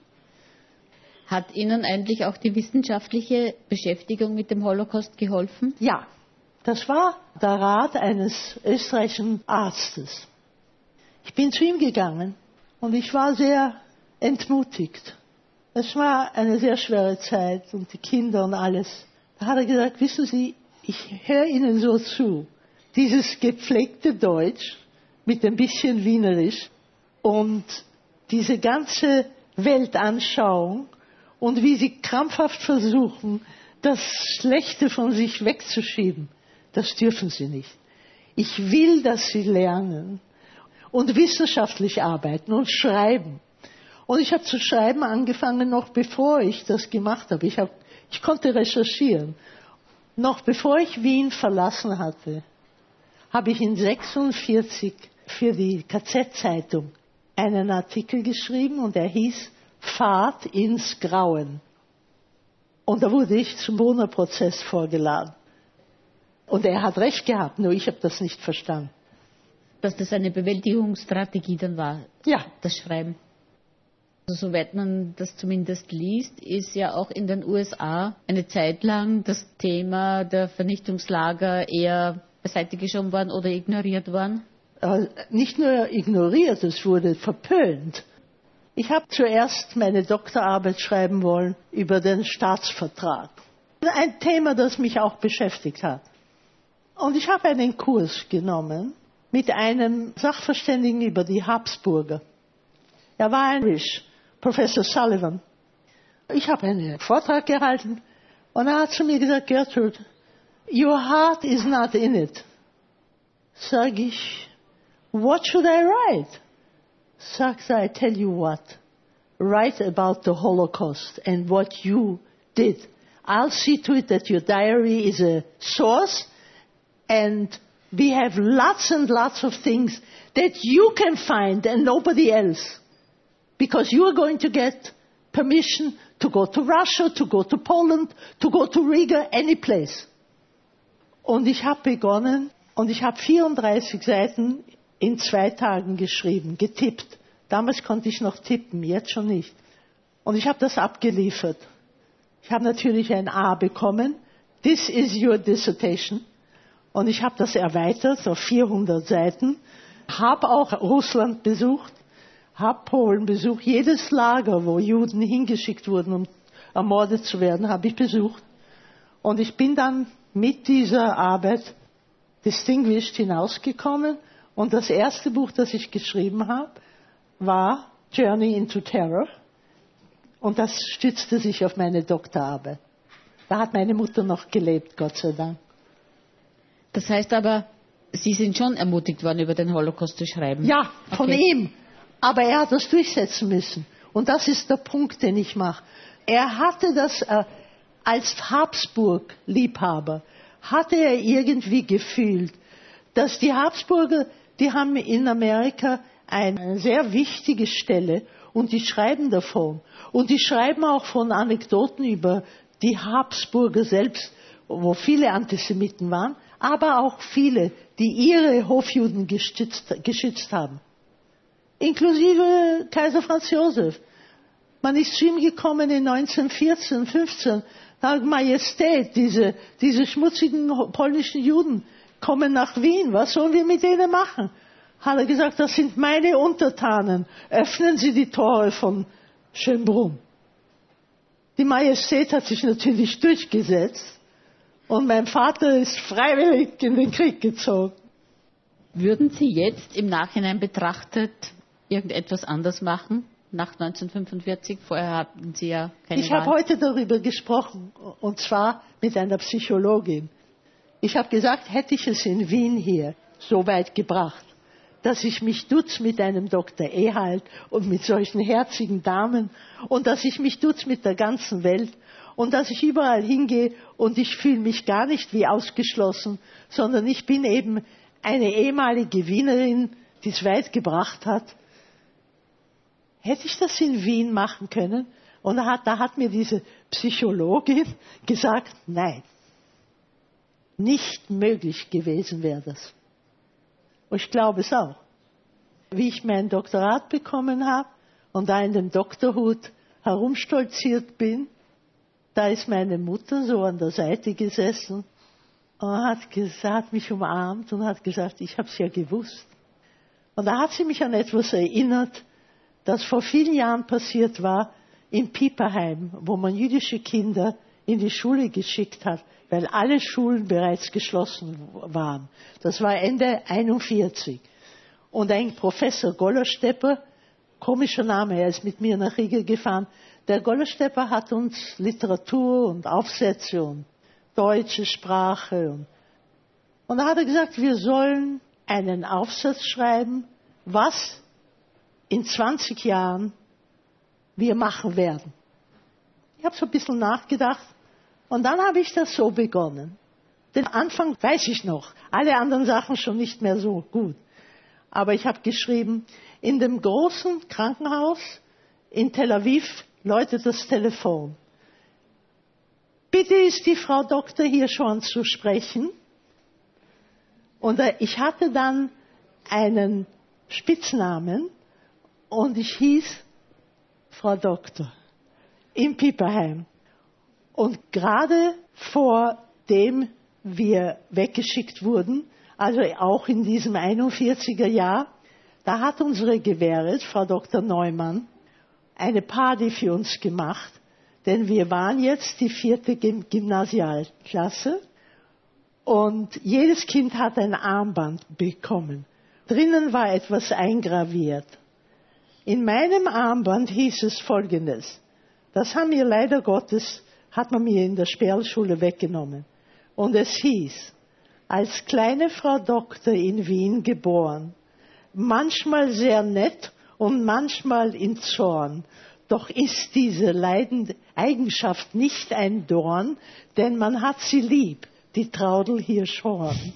Hat Ihnen eigentlich auch die wissenschaftliche Beschäftigung mit dem Holocaust geholfen? Ja, das war der Rat eines österreichischen Arztes. Ich bin zu ihm gegangen und ich war sehr entmutigt. Es war eine sehr schwere Zeit und die Kinder und alles. Da hat er gesagt, wissen Sie, ich höre Ihnen so zu. Dieses gepflegte Deutsch mit ein bisschen Wienerisch und diese ganze Weltanschauung und wie Sie krampfhaft versuchen, das Schlechte von sich wegzuschieben, das dürfen Sie nicht. Ich will, dass Sie lernen und wissenschaftlich arbeiten und schreiben. Und ich habe zu schreiben angefangen, noch bevor ich das gemacht habe. Ich, hab, ich konnte recherchieren. Noch bevor ich Wien verlassen hatte, habe ich in sechsundvierzig für die K Z-Zeitung einen Artikel geschrieben und er hieß Fahrt ins Grauen. Und da wurde ich zum Brunner-Prozess vorgeladen. Und er hat recht gehabt, nur ich habe das nicht verstanden. Dass das eine Bewältigungsstrategie dann war, ja, das Schreiben. Also, soweit man das zumindest liest, ist ja auch in den U S A eine Zeit lang das Thema der Vernichtungslager eher beiseite geschoben worden oder ignoriert worden? Äh, nicht nur ignoriert, es wurde verpönt. Ich habe zuerst meine Doktorarbeit schreiben wollen über den Staatsvertrag. Ein Thema, das mich auch beschäftigt hat. Und ich habe einen Kurs genommen mit einem Sachverständigen über die Habsburger. Er war Irish, Professor Sullivan. Ich habe einen Vortrag gehalten und er hat zu mir gesagt, Gertrude, your heart is not in it. Sag ich, what should I write? Sagt er, I tell you what, write about the Holocaust and what you did. I'll see to it that your diary is a source and we have lots and lots of things that you can find and nobody else. Because you are going to get permission to go to Russia, to go to Poland, to go to Riga, any place. Und ich habe begonnen und ich habe vierunddreißig Seiten in zwei Tagen geschrieben, getippt. Damals konnte ich noch tippen, jetzt schon nicht. Und ich habe das abgeliefert. Ich habe natürlich ein A bekommen. This is your dissertation. Und ich habe das erweitert auf vierhundert Seiten. Habe auch Russland besucht, habe Polen besucht. Jedes Lager, wo Juden hingeschickt wurden, um ermordet zu werden, habe ich besucht. Und ich bin dann mit dieser Arbeit distinguished hinausgekommen. Und das erste Buch, das ich geschrieben habe, war Journey into Terror. Und das stützte sich auf meine Doktorarbeit. Da hat meine Mutter noch gelebt, Gott sei Dank. Das heißt aber, Sie sind schon ermutigt worden, über den Holocaust zu schreiben? Ja, von okay. ihm. Aber er hat das durchsetzen müssen. Und das ist der Punkt, den ich mache. Er hatte das, äh, als Habsburg-Liebhaber, hatte er irgendwie gefühlt, dass die Habsburger, die haben in Amerika eine sehr wichtige Stelle und die schreiben davon. Und die schreiben auch von Anekdoten über die Habsburger selbst, wo viele Antisemiten waren, aber auch viele, die ihre Hofjuden gestützt, geschützt haben. Inklusive Kaiser Franz Josef. Man ist zu ihm gekommen in neunzehnhundertvierzehn, fünfzehn, sagt, Majestät, diese, diese schmutzigen polnischen Juden kommen nach Wien, was sollen wir mit denen machen? Hat er gesagt, das sind meine Untertanen, öffnen Sie die Tore von Schönbrunn. Die Majestät hat sich natürlich durchgesetzt und mein Vater ist freiwillig in den Krieg gezogen. Würden Sie jetzt im Nachhinein betrachtet irgendetwas anders machen? Nach neunzehnhundertfünfundvierzig, vorher hatten Sie ja keine Ich habe heute darüber gesprochen, und zwar mit einer Psychologin. Ich habe gesagt, hätte ich es in Wien hier so weit gebracht, dass ich mich dutz mit einem Doktor Ehalt und mit solchen herzigen Damen und dass ich mich dutz mit der ganzen Welt und dass ich überall hingehe und ich fühle mich gar nicht wie ausgeschlossen, sondern ich bin eben eine ehemalige Wienerin, die es weit gebracht hat. Hätte ich das in Wien machen können? Und da hat, da hat mir diese Psychologin gesagt, nein, nicht möglich gewesen wäre das. Und ich glaube es auch. Wie ich mein Doktorat bekommen habe und da in dem Doktorhut herumstolziert bin, da ist meine Mutter so an der Seite gesessen und hat, gesagt, hat mich umarmt und hat gesagt, ich habe es ja gewusst. Und da hat sie mich an etwas erinnert, das vor vielen Jahren passiert war in Pieperheim, wo man jüdische Kinder in die Schule geschickt hat, weil alle Schulen bereits geschlossen waren. Das war Ende einundvierzig. Und ein Professor Gollerstepper, komischer Name, er ist mit mir nach Riga gefahren, der Gollerstepper hat uns Literatur und Aufsätze und deutsche Sprache. Und, und da hat er gesagt, wir sollen einen Aufsatz schreiben, was in zwanzig Jahren wir machen werden. Ich habe so ein bisschen nachgedacht und dann habe ich das so begonnen. Den Anfang weiß ich noch, alle anderen Sachen schon nicht mehr so gut. Aber ich habe geschrieben, in dem großen Krankenhaus in Tel Aviv läutet das Telefon. Bitte ist die Frau Doktor hier schon zu sprechen. Und ich hatte dann einen Spitznamen und ich hieß Frau Doktor in Pieperheim. Und gerade vor dem wir weggeschickt wurden, also auch in diesem einundvierziger Jahr, da hat unsere Gewähret, Frau Doktor Neumann, eine Party für uns gemacht denn wir waren jetzt die vierte Gym- Gymnasialklasse und jedes Kind hat ein Armband bekommen. Drinnen war etwas eingraviert. In meinem Armband hieß es Folgendes. Das haben mir leider Gottes, hat man mir in der Sperlschule weggenommen. Und es hieß, als kleine Frau Doktor in Wien geboren, manchmal sehr nett und manchmal in Zorn. Doch ist diese leidende Eigenschaft nicht ein Dorn, denn man hat sie lieb, die Traudl Hirschhorn.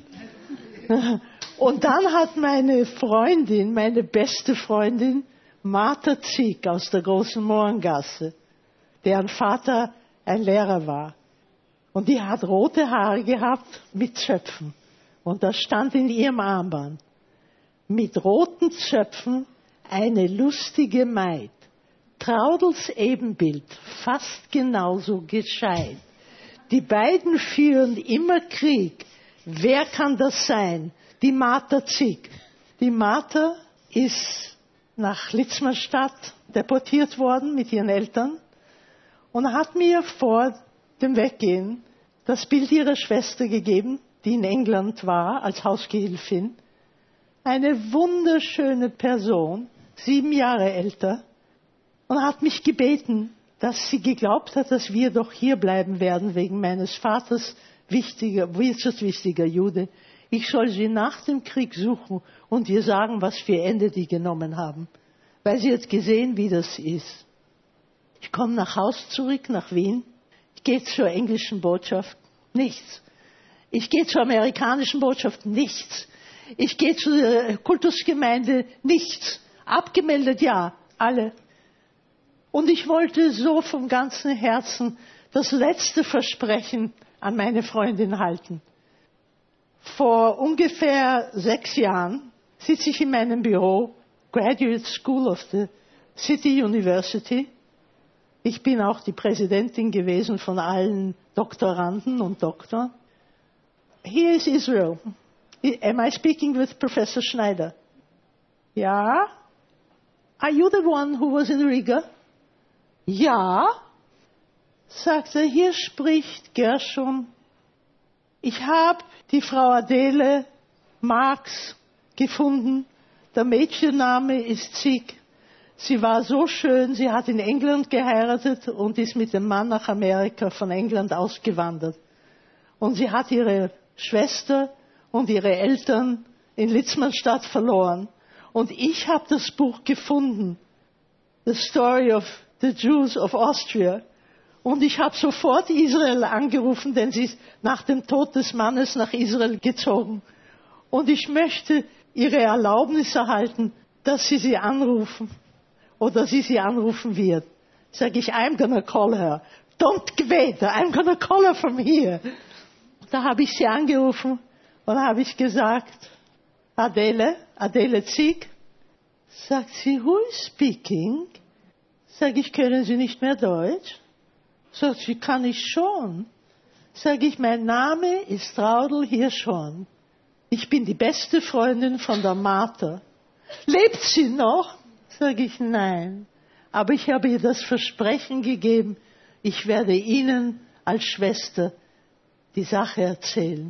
Und dann hat meine Freundin, meine beste Freundin, Martha Zieg aus der Großen Mohrengasse, deren Vater ein Lehrer war. Und die hat rote Haare gehabt mit Zöpfen. Und da stand in ihrem Armband, mit roten Zöpfen eine lustige Maid. Traudls Ebenbild, fast genauso gescheit. Die beiden führen immer Krieg. Wer kann das sein? Die Martha Zieg. Die Martha ist nach Litzmannstadt deportiert worden mit ihren Eltern und hat mir vor dem Weggehen das Bild ihrer Schwester gegeben, die in England war als Hausgehilfin. Eine wunderschöne Person, sieben Jahre älter, und hat mich gebeten, dass sie geglaubt hat, dass wir doch hier bleiben werden wegen meines Vaters, wichtiger, wirtschaftswichtiger Jude. Ich soll sie nach dem Krieg suchen und ihr sagen, was für Ende die genommen haben. Weil sie hat gesehen, wie das ist. Ich komme nach Haus zurück, nach Wien. Ich gehe zur englischen Botschaft. Nichts. Ich gehe zur amerikanischen Botschaft. Nichts. Ich gehe zur Kultusgemeinde. Nichts. Abgemeldet, ja. Alle. Und ich wollte so vom ganzen Herzen das letzte Versprechen an meine Freundin halten. Vor ungefähr sechs Jahren sitze ich in meinem Büro, Graduate School of the City University. Ich bin auch die Präsidentin gewesen von allen Doktoranden und Doktoren. Here is Israel. Am I speaking with Professor Schneider? Ja. Are you the one who was in Riga? Ja. Sagt er, hier spricht Gershom. Ich habe die Frau Adele Marx gefunden. Der Mädchenname ist Zieg. Sie war so schön, sie hat in England geheiratet und ist mit dem Mann nach Amerika von England ausgewandert. Und sie hat ihre Schwester und ihre Eltern in Litzmannstadt verloren. Und ich habe das Buch gefunden, The Story of the Jews of Austria. Und ich habe sofort Israel angerufen, denn sie ist nach dem Tod des Mannes nach Israel gezogen. Und ich möchte ihre Erlaubnis erhalten, dass sie sie anrufen oder sie sie anrufen wird. Sage ich, I'm gonna call her. Don't wait, I'm gonna call her from here. Da habe ich sie angerufen und habe ich gesagt, Adele, Adele Zieg. Sagt sie, who is speaking? Sage ich, können Sie nicht mehr Deutsch? Sagt sie, kann ich schon. Sage ich, mein Name ist Traudl Hirschhorn. Ich bin die beste Freundin von der Martha. Lebt sie noch? Sage ich, nein. Aber ich habe ihr das Versprechen gegeben, ich werde Ihnen als Schwester die Sache erzählen.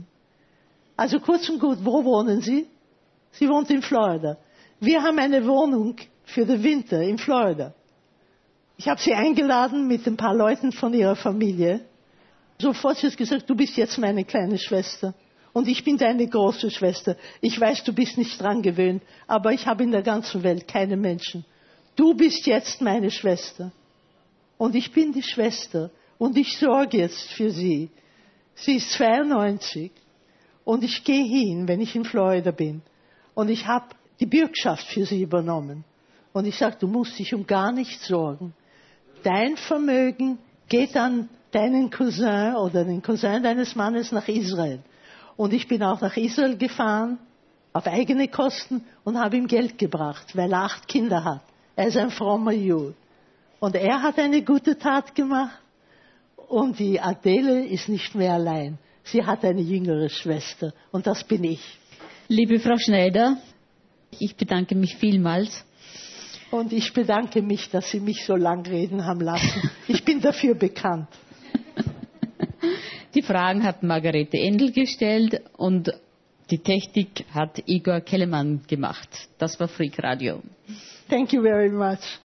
Also kurz und gut, wo wohnen Sie? Sie wohnt in Florida. Wir haben eine Wohnung für den Winter in Florida. Ich habe sie eingeladen mit ein paar Leuten von ihrer Familie. Sofort hat sie gesagt, du bist jetzt meine kleine Schwester. Und ich bin deine große Schwester. Ich weiß, du bist nicht dran gewöhnt, aber ich habe in der ganzen Welt keine Menschen. Du bist jetzt meine Schwester. Und ich bin die Schwester. Und ich sorge jetzt für sie. Sie ist zweiundneunzig. Und ich gehe hin, wenn ich in Florida bin. Und ich habe die Bürgschaft für sie übernommen. Und ich sage, du musst dich um gar nichts sorgen. Dein Vermögen geht an deinen Cousin oder den Cousin deines Mannes nach Israel. Und ich bin auch nach Israel gefahren, auf eigene Kosten, und habe ihm Geld gebracht, weil er acht Kinder hat. Er ist ein frommer Jude. Und er hat eine gute Tat gemacht. Und die Adele ist nicht mehr allein. Sie hat eine jüngere Schwester. Und das bin ich. Liebe Frau Schneider, ich bedanke mich vielmals. Und ich bedanke mich, dass Sie mich so lang reden haben lassen. Ich bin dafür bekannt. Die Fragen hat Margarete Endl gestellt und die Technik hat Igor Kellemann gemacht. Das war Freak Radio. Thank you very much.